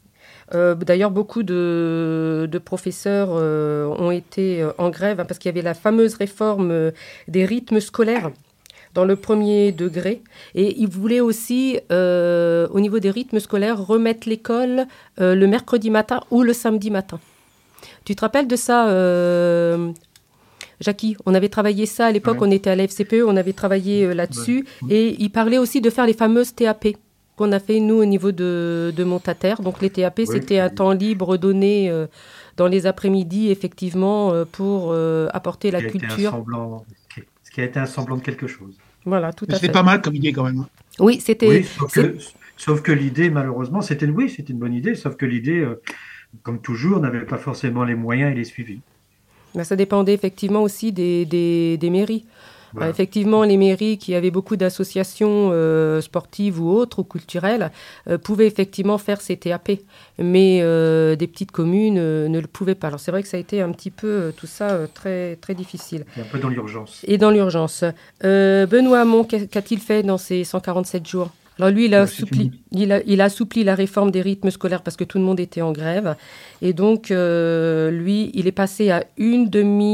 Euh, d'ailleurs, beaucoup de, de professeurs euh, ont été euh, en grève hein, parce qu'il y avait la fameuse réforme euh, des rythmes scolaires dans le premier degré. Et ils voulaient aussi, euh, au niveau des rythmes scolaires, remettre l'école euh, le mercredi matin ou le samedi matin. Tu te rappelles de ça euh, Jackie, on avait travaillé ça à l'époque, Ouais. on était à la F C P E, on avait travaillé euh, là-dessus. Et il parlait aussi de faire les fameuses T A P qu'on a fait, nous, au niveau de, de Montataire. Donc, les T A P, Oui. c'était un temps libre donné euh, dans les après-midi, effectivement, euh, pour euh, apporter la qui a été un culture. semblant, qui- ce qui a été un semblant de quelque chose. Voilà, tout à C'était fait. pas mal comme idée quand même. hein. Oui, c'était... Oui, sauf c'est- que, sauf que l'idée, malheureusement, c'était oui, c'était une bonne idée, sauf que l'idée, euh, comme toujours, n'avait pas forcément les moyens et les suivis. ben, ça dépendait effectivement aussi des, des, des mairies. Voilà. Euh, effectivement, les mairies qui avaient beaucoup d'associations euh, sportives ou autres, ou culturelles, euh, pouvaient effectivement faire ces T A P. Mais euh, des petites communes euh, ne le pouvaient pas. Alors c'est vrai que ça a été un petit peu euh, tout ça euh, très, très difficile. C'est un peu dans l'urgence. Et dans l'urgence. Euh, Benoît Hamon, qu'a- qu'a-t-il fait dans ces cent quarante-sept jours? Alors lui, il a, Ouais, c'est assoupli, une- il, a, il a assoupli la réforme des rythmes scolaires parce que tout le monde était en grève. Et donc, euh, lui, il est passé à une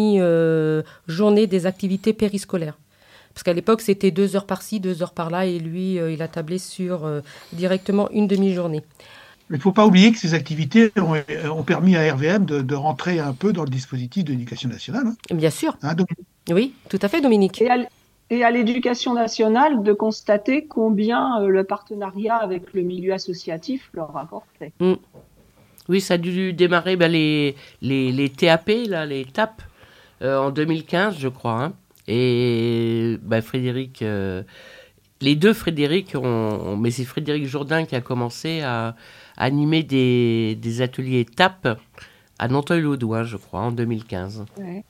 demi-journée des activités périscolaires. Parce qu'à l'époque, c'était deux heures par-ci, deux heures par-là. Et lui, euh, il a tablé sur euh, directement une demi-journée. Mais il ne faut pas oublier que ces activités ont, ont permis à R V M de, de rentrer un peu dans le dispositif de l'éducation nationale. hein. Bien sûr. Hein, donc, Oui, tout à fait, Dominique. Et à, l- et à l'éducation nationale de constater combien euh, le partenariat avec le milieu associatif leur apportait. Oui, ça a dû démarrer ben, les, les, les T A P, là, les T A P, euh, en deux mille quinze, je crois. hein. Et ben, Frédéric, euh, les deux Frédéric, ont, mais c'est Frédéric Jourdain qui a commencé à animer des, des ateliers T A P à Nanteuil-le-Haudouin, je crois, en deux mille quinze. Ouais.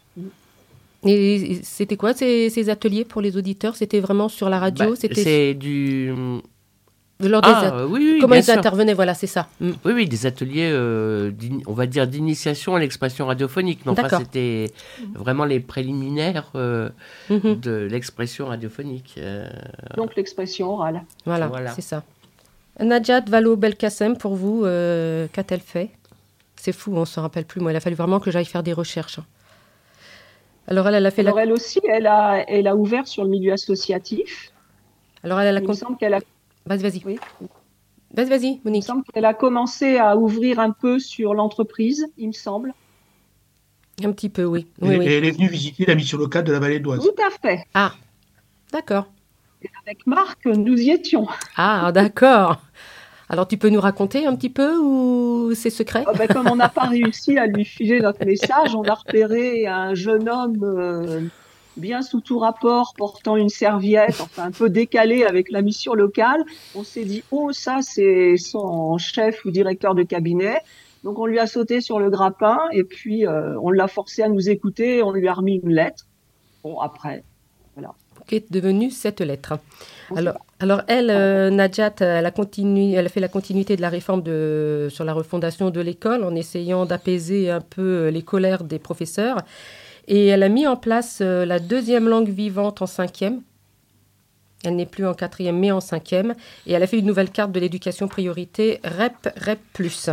Et c'était quoi ces, ces ateliers pour les auditeurs? C'était vraiment sur la radio? Bah, C'était c'est du... lors des Ah, at- euh, oui, oui, Comment bien ils sûr. intervenaient? Voilà, c'est ça. Mm. Oui, oui, des ateliers, euh, d'ini- on va dire, d'initiation à l'expression radiophonique. Mais enfin, D'accord. c'était vraiment les préliminaires euh, Mhm. de l'expression radiophonique. euh. Donc l'expression orale. Voilà, Voilà. c'est ça. Najat Vallaud-Belkacem, pour vous, euh, qu'a-t-elle fait? C'est fou, on ne se rappelle plus. Moi, il a fallu vraiment que j'aille faire des recherches. Alors, elle, elle a fait Alors la... elle aussi, elle a, elle a ouvert sur le milieu associatif. Alors, elle, elle a... Il me con- semble qu'elle a, Vas-y, vas-y. oui, Vas-y, vas-y, il me Monique. semble qu'elle a commencé à ouvrir un peu sur l'entreprise, il me semble. Un petit peu, oui. et, Oui, et oui. elle est venue visiter la mission locale de la vallée d'Oise. Tout à fait. Ah, d'accord. Avec Marc, nous y étions. Ah, d'accord. Alors, tu peux nous raconter un petit peu ou c'est secret? Ah ben, comme on n'a pas réussi à lui filer notre message, on a repéré un jeune homme euh, bien sous tout rapport, portant une serviette, enfin un peu décalé avec la mission locale. On s'est dit, oh, ça, c'est son chef ou directeur de cabinet. Donc, on lui a sauté sur le grappin et puis euh, on l'a forcé à nous écouter. On lui a remis une lettre. Bon, après, Qui est devenue cette lettre. on sait Alors, pas. alors elle, euh, Najat, elle a, continu, elle a fait la continuité de la réforme de, sur la refondation de l'école en essayant d'apaiser un peu les colères des professeurs. Et elle a mis en place euh, la deuxième langue vivante en cinquième. Elle n'est plus en quatrième, mais en cinquième. Et elle a fait une nouvelle carte de l'éducation priorité R E P, R E P plus.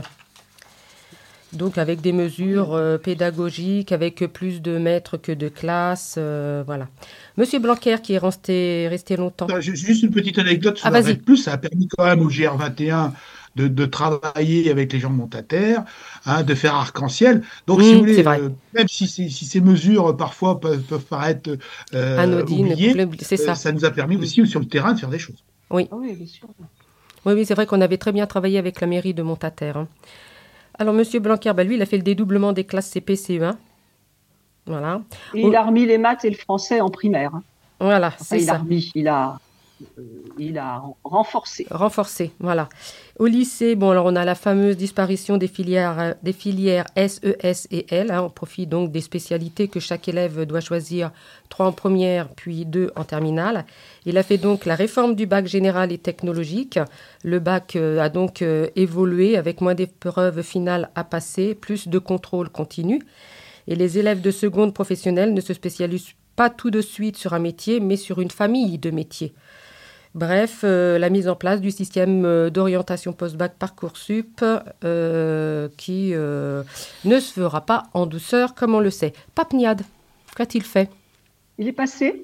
Donc avec des mesures euh, pédagogiques, avec plus de maîtres que de classes, euh, voilà. Monsieur Blanquer, qui est resté, resté longtemps. Attends, j'ai Juste une petite anecdote sur Ah, la vas-y. R E P plus, ça a permis quand même au G R vingt et un de, de travailler avec les gens de Montataire, hein, de faire arc-en-ciel. Donc, si Mmh, vous voulez, c'est vrai. euh, même si, ces- si ces mesures euh, parfois peuvent, peuvent paraître euh, Anodine, oubliées, complet- c'est euh, ça. ça nous a permis aussi sur le terrain de faire des choses. Oui, Ah oui, bien sûr. oui, oui, c'est vrai qu'on avait très bien travaillé avec la mairie de Montataire. hein. Alors, Monsieur Blanquer, bah, lui, il a fait le dédoublement des classes C P C E un. Voilà, Et il a remis les maths et le français en primaire. hein. voilà, Enfin, c'est il a ça. remis, il a, euh, il a renforcé. Renforcé, voilà. Au lycée, bon, alors on a la fameuse disparition des filières, euh, des filières S, E, S et L, hein, au profit donc des spécialités que chaque élève doit choisir, trois en première, puis deux en terminale. Il a fait donc la réforme du bac général et technologique. Le bac euh, a donc euh, évolué avec moins d'épreuves finales à passer, plus de contrôle continu. Et les élèves de seconde professionnelle ne se spécialisent pas tout de suite sur un métier, mais sur une famille de métiers. Bref, euh, la mise en place du système euh, d'orientation post-bac Parcoursup euh, qui euh, ne se fera pas en douceur, comme on le sait. Papniad, qu'a-t-il fait? Il est passé.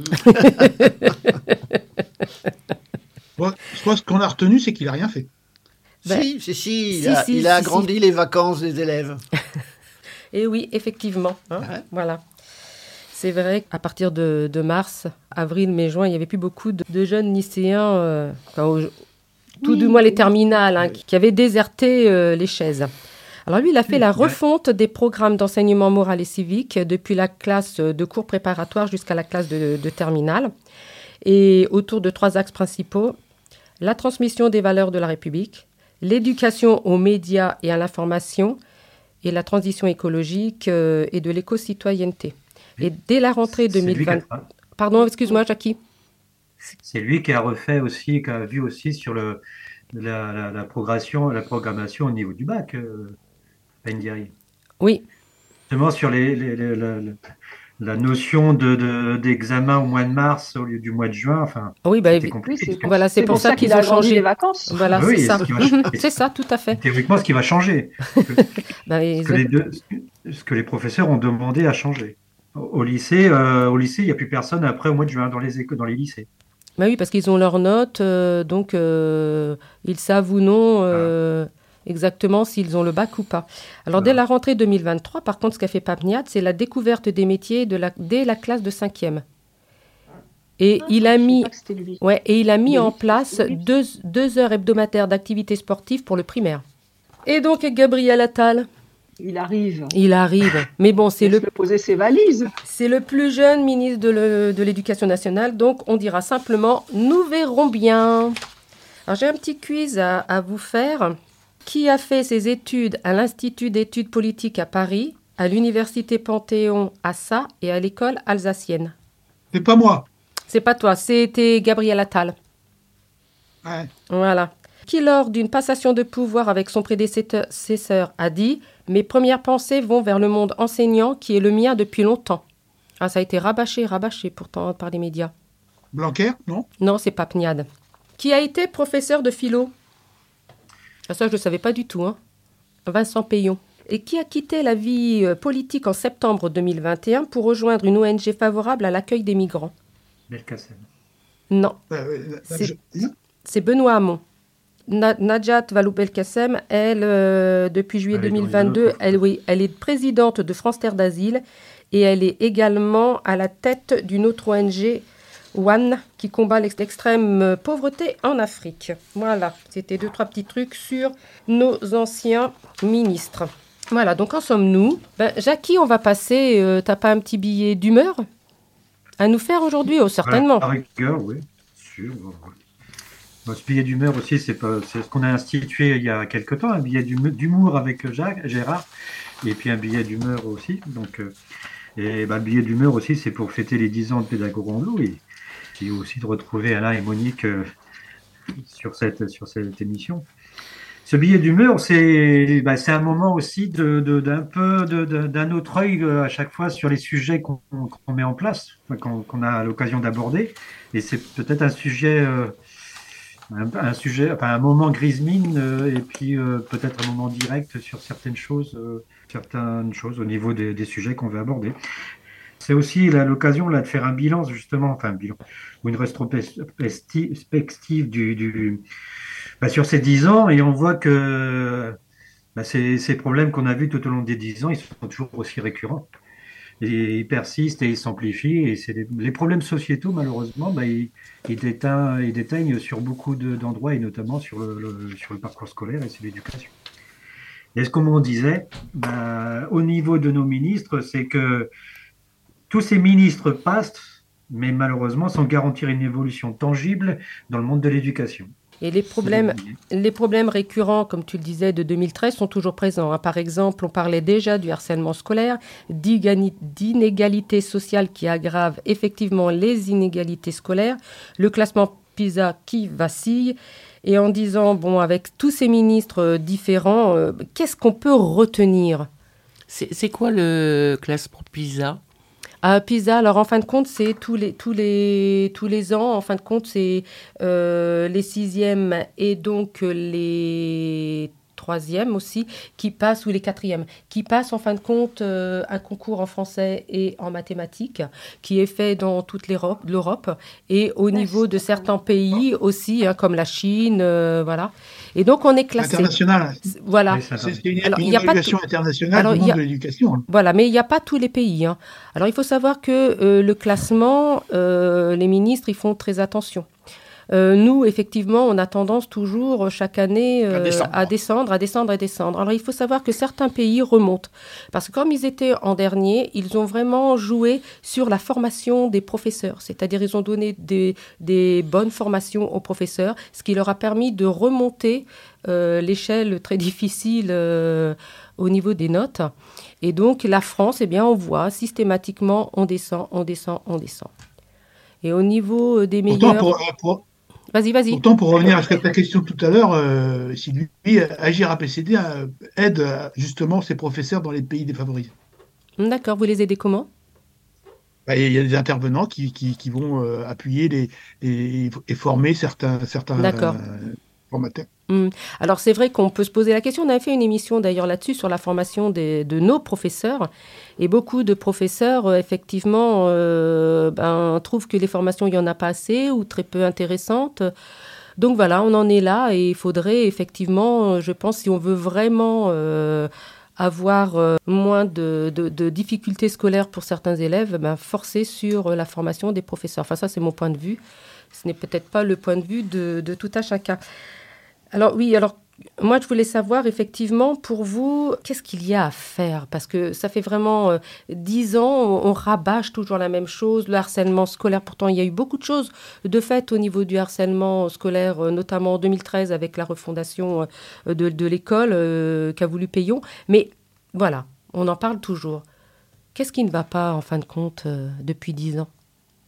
Bon, je pense qu'on a retenu, c'est qu'il n'a rien fait. Ben, si, si, si, il si, a, si, il a si, agrandi si. les vacances des élèves. Et oui, effectivement. hein, Ouais. Voilà. C'est vrai qu'à partir de, de mars, avril, mai, juin, il n'y avait plus beaucoup de, de jeunes lycéens, euh, enfin, au- tout Oui, du moins les oui. terminales, hein, qui, qui avaient déserté euh, les chaises. Alors lui, il a fait la Ouais. refonte des programmes d'enseignement moral et civique depuis la classe de cours préparatoire jusqu'à la classe de, de terminale. Et autour de trois axes principaux, la transmission des valeurs de la République, l'éducation aux médias et à l'information, et la transition écologique euh, et de l'éco-citoyenneté. Et dès la rentrée C'est lui qui deux mille vingt... a- Pardon, excuse-moi, Jackie. C'est lui qui a refait aussi, qui a vu aussi sur le, la, la, la progression, la programmation au niveau du bac, euh, Ndiaye. Oui, Justement sur les, les- les- la, la- la notion de, de- d'examen au mois de mars au lieu du mois de juin, enfin, oui, bah, c'était évi- Oui, compliqué. c'est parce que pour, voilà, c'est c'est pour pour ça ça qu'ils qu'il ont a agrandi changé. les vacances. Voilà, Oui, c'est et ça. ce qui va- C'est ça, tout à fait. Théoriquement, ce qui va changer, Bah, ce que exact- les, deux- ce que les professeurs ont demandé à changer. Au au lycée, euh, au lycée, il n'y a plus personne après au mois de juin dans les écoles, dans les lycées. bah oui, parce qu'ils ont leurs notes, euh, donc euh, ils savent ou non euh, exactement s'ils ont le bac ou pas. Alors, dès Voilà. la rentrée deux mille vingt-trois, par contre, ce qu'a fait Papniad, c'est la découverte des métiers de la, dès la classe de cinquième. Et il a Je sais mis... pas que c'était lui. Ouais, et il a mis Oui, en place oui. deux, deux heures hebdomadaires d'activité sportive pour le primaire. Et donc, Gabriel Attal, Il arrive. il arrive. Mais bon, c'est le, Laisse-le poser ses valises. c'est le plus jeune ministre de le- de l'Éducation nationale, donc on dira simplement « Nous verrons bien ». Alors, j'ai un petit quiz à, à vous faire. Qui a fait ses études à l'Institut d'études politiques à Paris, à l'Université Panthéon à Sas et à l'école alsacienne? C'est pas moi. C'est pas toi, c'était Gabriel Attal. Ouais. Voilà. Qui, lors d'une passation de pouvoir avec son prédécesseur, a dit « Mes premières pensées vont vers le monde enseignant qui est le mien depuis longtemps ». Ah, ça a été rabâché, rabâché pourtant par les médias. Blanquer, non? Non, c'est Papniad. Qui a été professeur de philo? Ah, ça, je ne le savais pas du tout. Hein. Vincent Payon. Et qui a quitté la vie euh, politique en septembre deux mille vingt et un pour rejoindre une O N G favorable à l'accueil des migrants? Belkacem. Non, Ouais, ouais, là, C'est- je- c'est Benoît Hamon. Na- Najat Vallaud-Belkacem, elle, euh, depuis juillet Elle est dans deux mille vingt-deux, une autre- elle, oui, elle est présidente de France Terre d'Asile et elle est également à la tête d'une autre O N G, One, qui combat l'ex- l'extrême pauvreté en Afrique. Voilà, c'était deux, trois petits trucs sur nos anciens ministres. Voilà, donc en sommes-nous? Ben, Jackie, on va passer, euh, t'as pas un petit billet d'humeur à nous faire aujourd'hui? Oh, certainement. Voilà, par rigueur, oui, sûr. Bon, ce billet d'humeur aussi, c'est pas, c'est ce qu'on a institué il y a quelque temps, un billet d'hume- d'humour avec Jacques, Gérard, et puis un billet d'humeur aussi. Donc, euh, et bah, le billet d'humeur aussi, c'est pour fêter les dix ans de Pédago-Rando et puis aussi de retrouver Alain et Monique euh, sur cette, sur cette émission. Ce billet d'humeur, c'est bah, c'est un moment aussi de, de- d'un peu de- de- d'un autre œil euh, à chaque fois sur les sujets qu'on qu'on met en place, enfin, qu'on qu'on a l'occasion d'aborder. Et c'est peut-être un sujet, euh, un, un sujet, enfin un moment grise mine, euh, et puis euh, peut-être un moment direct sur certaines choses, euh, certaines choses au niveau des, des sujets qu'on veut aborder. C'est aussi là, l'occasion là, de faire un bilan, justement, enfin un bilan, ou une rétrospective du, du, bah, sur ces dix ans, et on voit que bah, ces, ces problèmes qu'on a vus tout au long des dix ans, ils sont toujours aussi récurrents. Et ils persistent et ils s'amplifient. Et c'est les, les problèmes sociétaux, malheureusement, bah, ils, ils, déteignent, ils déteignent sur beaucoup de, d'endroits, et notamment sur le, le, sur le parcours scolaire et sur l'éducation. Et ce comme on disait, bah, au niveau de nos ministres, c'est que tous ces ministres passent mais malheureusement sans garantir une évolution tangible dans le monde de l'éducation. Et les problèmes, les problèmes récurrents, comme tu le disais, de deux mille treize sont toujours présents. Hein. Par exemple, on parlait déjà du harcèlement scolaire, d'inégalités sociales qui aggravent effectivement les inégalités scolaires, le classement PISA qui vacille. Et en disant, bon, avec tous ces ministres différents, euh, qu'est-ce qu'on peut retenir ? C'est, c'est quoi le classement PISA ? À PISA, alors en fin de compte, c'est tous les, tous les, tous les ans, en fin de compte, c'est euh, les sixièmes et donc les troisièmes aussi qui passent, ou les quatrièmes, qui passent en fin de compte euh, un concours en français et en mathématiques qui est fait dans toute l'Europe, l'Europe et au niveau de certains pays aussi, hein, comme la Chine, euh, voilà. Et donc on est classé. International. Voilà. Oui, ça, C'est c'est une, Alors, une il y a pas évaluation tout- internationale Alors, du il monde y a- de l'éducation. hein. Voilà, mais il n'y a pas tous les pays. Hein. Alors, il faut savoir que euh, le classement, euh, les ministres, ils font très attention. Euh, nous, effectivement, on a tendance toujours, chaque année, euh, À descendre. à descendre, à descendre, à descendre. Alors, il faut savoir que certains pays remontent. Parce que comme ils étaient en dernier, ils ont vraiment joué sur la formation des professeurs. C'est-à-dire, ils ont donné des, des bonnes formations aux professeurs, ce qui leur a permis de remonter euh, l'échelle très difficile euh, au niveau des notes. Et donc, la France, eh bien, on voit systématiquement, on descend, on descend, on descend. Et au niveau des Pourtant, meilleurs... pour, euh, pour- Vas-y, vas-y. pourtant, pour revenir à ce que ta question tout à l'heure, euh, si lui, Agir A P C D euh, aide euh, justement ses professeurs dans les pays défavorisés. D'accord, vous les aidez comment ? Bah, Il y a des intervenants qui, qui, qui vont euh, appuyer les, les- et former certains, certains D'accord. euh, formateurs. Hmm. Alors c'est vrai qu'on peut se poser la question, on avait fait une émission d'ailleurs là-dessus sur la formation des- de nos professeurs et beaucoup de professeurs euh, effectivement euh, ben, trouvent que les formations il n'y en a pas assez ou très peu intéressantes. Donc voilà, on en est là et il faudrait effectivement, euh, je pense, si on veut vraiment euh, avoir euh, moins de, de- de difficultés scolaires pour certains élèves, ben, forcer sur euh, la formation des professeurs. Enfin ça c'est mon point de vue, ce n'est peut-être pas le point de vue de, de tout un chacun. Alors oui, alors moi je voulais savoir effectivement pour vous, qu'est-ce qu'il y a à faire ? Parce que ça fait vraiment euh, dix ans, on, on rabâche toujours la même chose, le harcèlement scolaire. Pourtant, il y a eu beaucoup de choses de fait au niveau du harcèlement scolaire, euh, notamment en deux mille treize avec la refondation euh, de, de l'école euh, qu'a voulu Payon. Mais voilà, on en parle toujours. Qu'est-ce qui ne va pas en fin de compte euh, depuis dix ans ?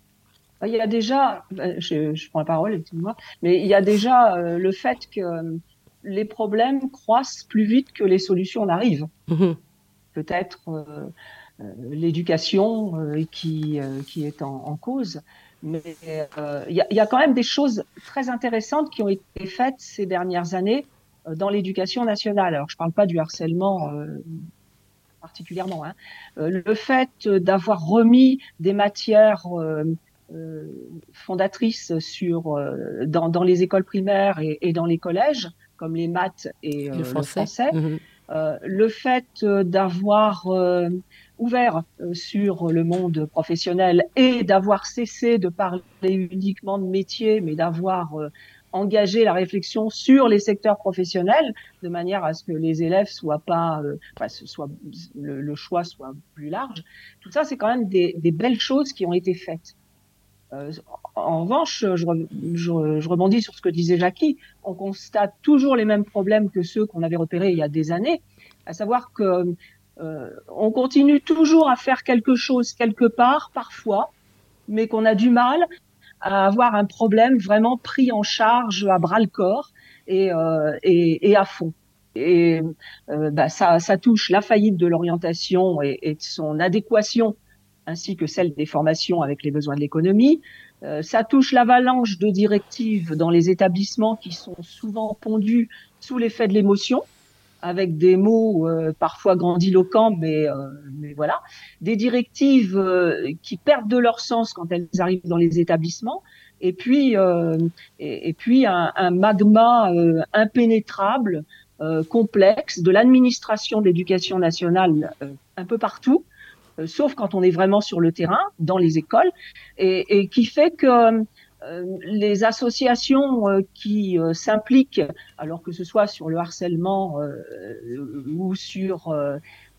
Il y a déjà, ben, je, je prends la parole, excuse-moi, mais il y a déjà euh, le fait que euh, les problèmes croissent plus vite que les solutions n'arrivent. Mhm. Peut-être euh, euh, l'éducation euh, qui, euh, qui est en, en cause, mais euh, il y a, il y a quand même des choses très intéressantes qui ont été faites ces dernières années euh, dans l'éducation nationale. Alors, je ne parle pas du harcèlement euh, particulièrement, hein. Euh, le fait d'avoir remis des matières euh, euh, fondatrices sur, euh, dans, dans les écoles primaires et, et dans les collèges, comme les maths et euh, Le le français. français, Mhm. euh, le fait euh, d'avoir euh, ouvert euh, sur le monde professionnel et d'avoir cessé de parler uniquement de métier, mais d'avoir euh, engagé la réflexion sur les secteurs professionnels de manière à ce que les élèves soient pas, euh, enfin, ce soit, le, le choix soit plus large. Tout ça, c'est quand même des, des belles choses qui ont été faites. Euh, en revanche, je, je, je rebondis sur ce que disait Jackie. On constate toujours les mêmes problèmes que ceux qu'on avait repérés il y a des années, à savoir que euh, on continue toujours à faire quelque chose quelque part, parfois, mais qu'on a du mal à avoir un problème vraiment pris en charge à bras le corps et, euh, et, et à fond. Et euh, bah, ça, ça touche la faillite de l'orientation et, et de son adéquation ainsi que celle des formations avec les besoins de l'économie. Euh, ça touche l'avalanche de directives dans les établissements qui sont souvent pondus sous l'effet de l'émotion, avec des mots euh, parfois grandiloquents, mais, euh, mais voilà, des directives euh, qui perdent de leur sens quand elles arrivent dans les établissements, et puis, euh, et, et puis un, un magma euh, impénétrable, euh, complexe, de l'administration de l'éducation nationale euh, un peu partout, sauf quand on est vraiment sur le terrain, dans les écoles, et, et qui fait que euh, les associations euh, qui euh, s'impliquent, alors que ce soit sur le harcèlement euh, ou sur euh,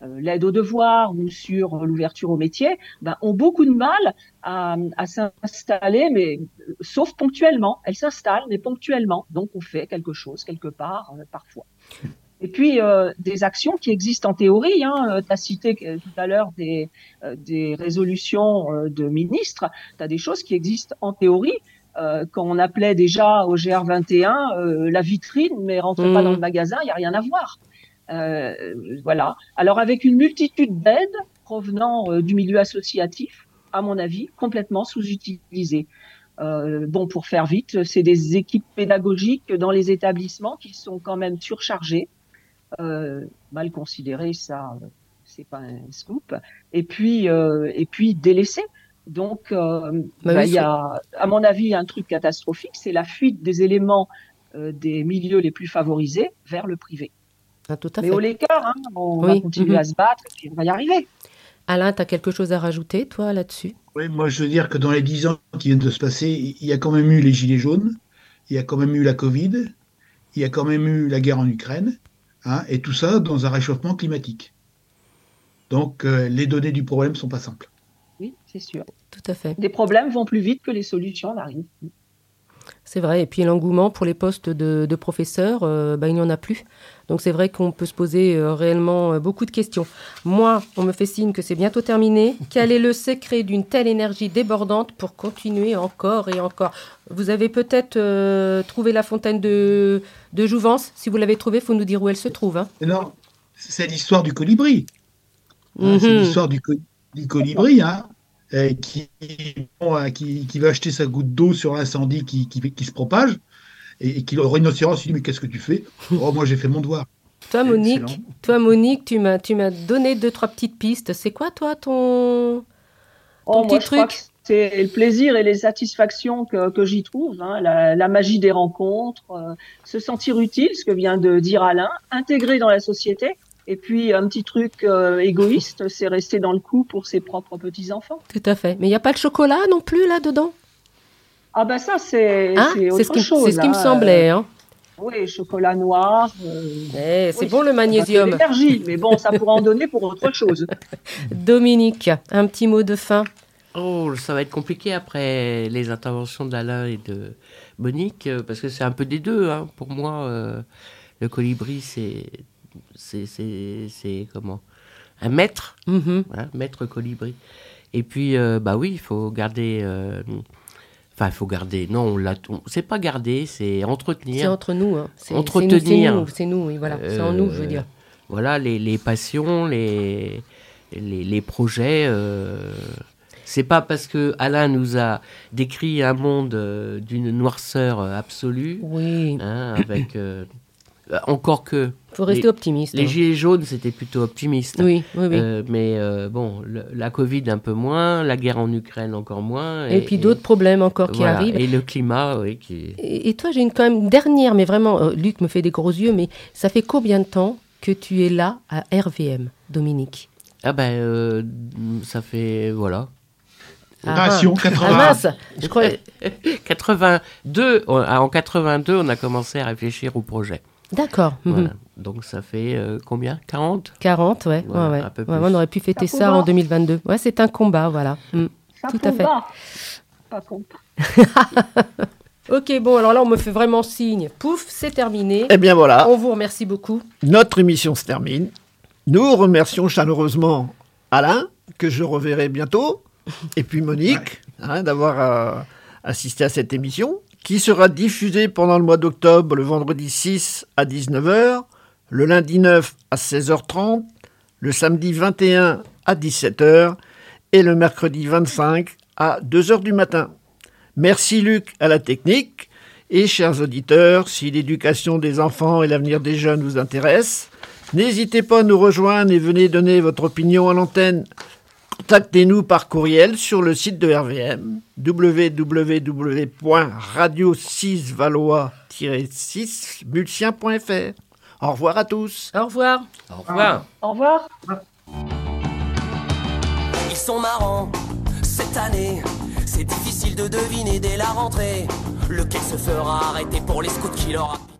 euh, l'aide aux devoirs ou sur l'ouverture au métier, ben, ont beaucoup de mal à, à s'installer, mais euh, sauf ponctuellement. Elles s'installent, mais ponctuellement. Donc, on fait quelque chose quelque part, euh, parfois. Et puis, euh, des actions qui existent en théorie. Hein. Tu as cité tout à l'heure des, euh, des résolutions euh, de ministres. Tu as des choses qui existent en théorie. Euh, quand on appelait déjà au G R vingt et un euh, la vitrine, mais rentre mmh. pas dans le magasin, il n'y a rien à voir. Euh, voilà. Alors, avec une multitude d'aides provenant euh, du milieu associatif, à mon avis, complètement sous-utilisées. Euh, bon, pour faire vite, c'est des équipes pédagogiques dans les établissements qui sont quand même surchargées. Euh, mal considéré, ça, euh, c'est pas un scoop. Et puis, euh, et puis délaissé. Donc, euh, bah, bah, oui, il y a, à mon avis, un truc catastrophique, c'est la fuite des éléments euh, des milieux les plus favorisés vers le privé. Ah, tout à Mais fait. au l'écart, hein, on oui. va continuer mmh. à se battre et puis on va y arriver. Alain, tu as quelque chose à rajouter, toi, là-dessus? Oui, moi, je veux dire que dans les dix ans qui viennent de se passer, il y a quand même eu les Gilets jaunes, il y a quand même eu la Covid, il y a quand même eu la guerre en Ukraine. Hein, et tout ça dans un réchauffement climatique. Donc, euh, les données du problème ne sont pas simples. Oui, c'est sûr. Tout à fait. Des problèmes vont plus vite que les solutions n'arrivent. C'est vrai. Et puis, l'engouement pour les postes de, de professeurs, euh, bah, il n'y en a plus. Donc, c'est vrai qu'on peut se poser euh, réellement euh, beaucoup de questions. Moi, on me fait signe que c'est bientôt terminé. Quel est le secret d'une telle énergie débordante pour continuer encore et encore? Vous avez peut-être euh, trouvé la fontaine de, de Jouvence. Si vous l'avez trouvée, il faut nous dire où elle se trouve. Hein. Non, c'est l'histoire du colibri. Mm-hmm. Hein, c'est l'histoire du, co- du colibri hein, euh, qui, bon, euh, qui, qui va acheter sa goutte d'eau sur l'incendie qui, qui, qui se propage et, et qui le rhinocéros il dit mais qu'est-ce que tu fais? Oh, moi j'ai fait mon devoir. Toi Monique, toi Monique, tu m'as, tu m'as donné deux trois petites pistes. C'est quoi toi ton, ton oh, petit moi, truc? Je crois que c'est le plaisir et les satisfactions que, que j'y trouve, hein, la, la magie des rencontres, euh, se sentir utile, ce que vient de dire Alain, intégrer dans la société. Et puis un petit truc euh, égoïste, c'est rester dans le coup pour ses propres petits-enfants. Tout à fait. Mais il n'y a pas de chocolat non plus là-dedans? Ah ben ça, c'est, hein c'est autre c'est ce qui, chose. C'est ce qui hein. me semblait. Hein. Oui, chocolat noir. Euh, eh, c'est oui, bon le magnésium. C'est l'énergie, mais bon, ça pourrait en donner pour autre chose. Dominique, un petit mot de fin. Oh, ça va être compliqué après les interventions d'Alain et de Monique, parce que c'est un peu des deux. Hein. Pour moi, euh, le colibri, c'est, c'est, c'est, c'est comment un maître, mm-hmm. voilà, maître colibri. Et puis, euh, bah oui, il faut garder... Euh, Enfin, il faut garder. Non, on l'a. On, c'est pas garder, c'est entretenir. C'est entre nous. Hein. C'est, entretenir. C'est nous, c'est nous, oui, voilà. Euh, c'est en nous, je veux dire. Voilà, les, les passions, les, les, les projets. Euh, c'est pas parce que Alain nous a décrit un monde euh, d'une noirceur absolue. Oui. Hein, avec. Euh, encore que. Il faut rester les, optimiste. Les hein. gilets jaunes, c'était plutôt optimiste. Oui, oui, oui. Euh, mais euh, bon, le, la Covid un peu moins, la guerre en Ukraine encore moins. Et, et puis d'autres et, problèmes encore qui voilà, arrivent. Et le climat, oui. Qui... Et, et toi, j'ai une quand même une dernière, mais vraiment, euh, Luc me fait des gros yeux, mais ça fait combien de temps que tu es là à R V M, Dominique? Ah ben, euh, ça fait, voilà. Ah, quatre-vingts. Ah mince, je crois... quatre-vingt-deux, en quatre-vingt-deux, on a commencé à réfléchir au projet. D'accord. Voilà. Mm-hmm. Donc ça fait euh, combien? quarante? quarante, ouais. Voilà, ouais, ouais. un peu ouais on aurait pu fêter ça, ça en deux mille vingt-deux. Ouais, c'est un combat, voilà. Mm. Tout à fait. Pas combat. Ok, bon, alors là, on me fait vraiment signe. Pouf, c'est terminé. Eh bien voilà. On vous remercie beaucoup. Notre émission se termine. Nous remercions chaleureusement Alain, que je reverrai bientôt, et puis Monique, ouais. hein, d'avoir euh, assisté à cette émission, qui sera diffusée pendant le mois d'octobre, le vendredi six à dix-neuf heures, le lundi neuf à seize heures trente, le samedi vingt et un à dix-sept heures et le mercredi vingt-cinq à deux heures du matin. Merci Luc à la technique et chers auditeurs, si l'éducation des enfants et l'avenir des jeunes vous intéressent, n'hésitez pas à nous rejoindre et venez donner votre opinion à l'antenne. Contactez-nous par courriel sur le site de R V M, w w w point radio six valois tiret six multien point f r. Au revoir à tous. Au revoir. Au revoir. Au revoir. Ils sont marrants cette année. C'est difficile de deviner dès la rentrée lequel se fera arrêter pour les scouts qui leur a...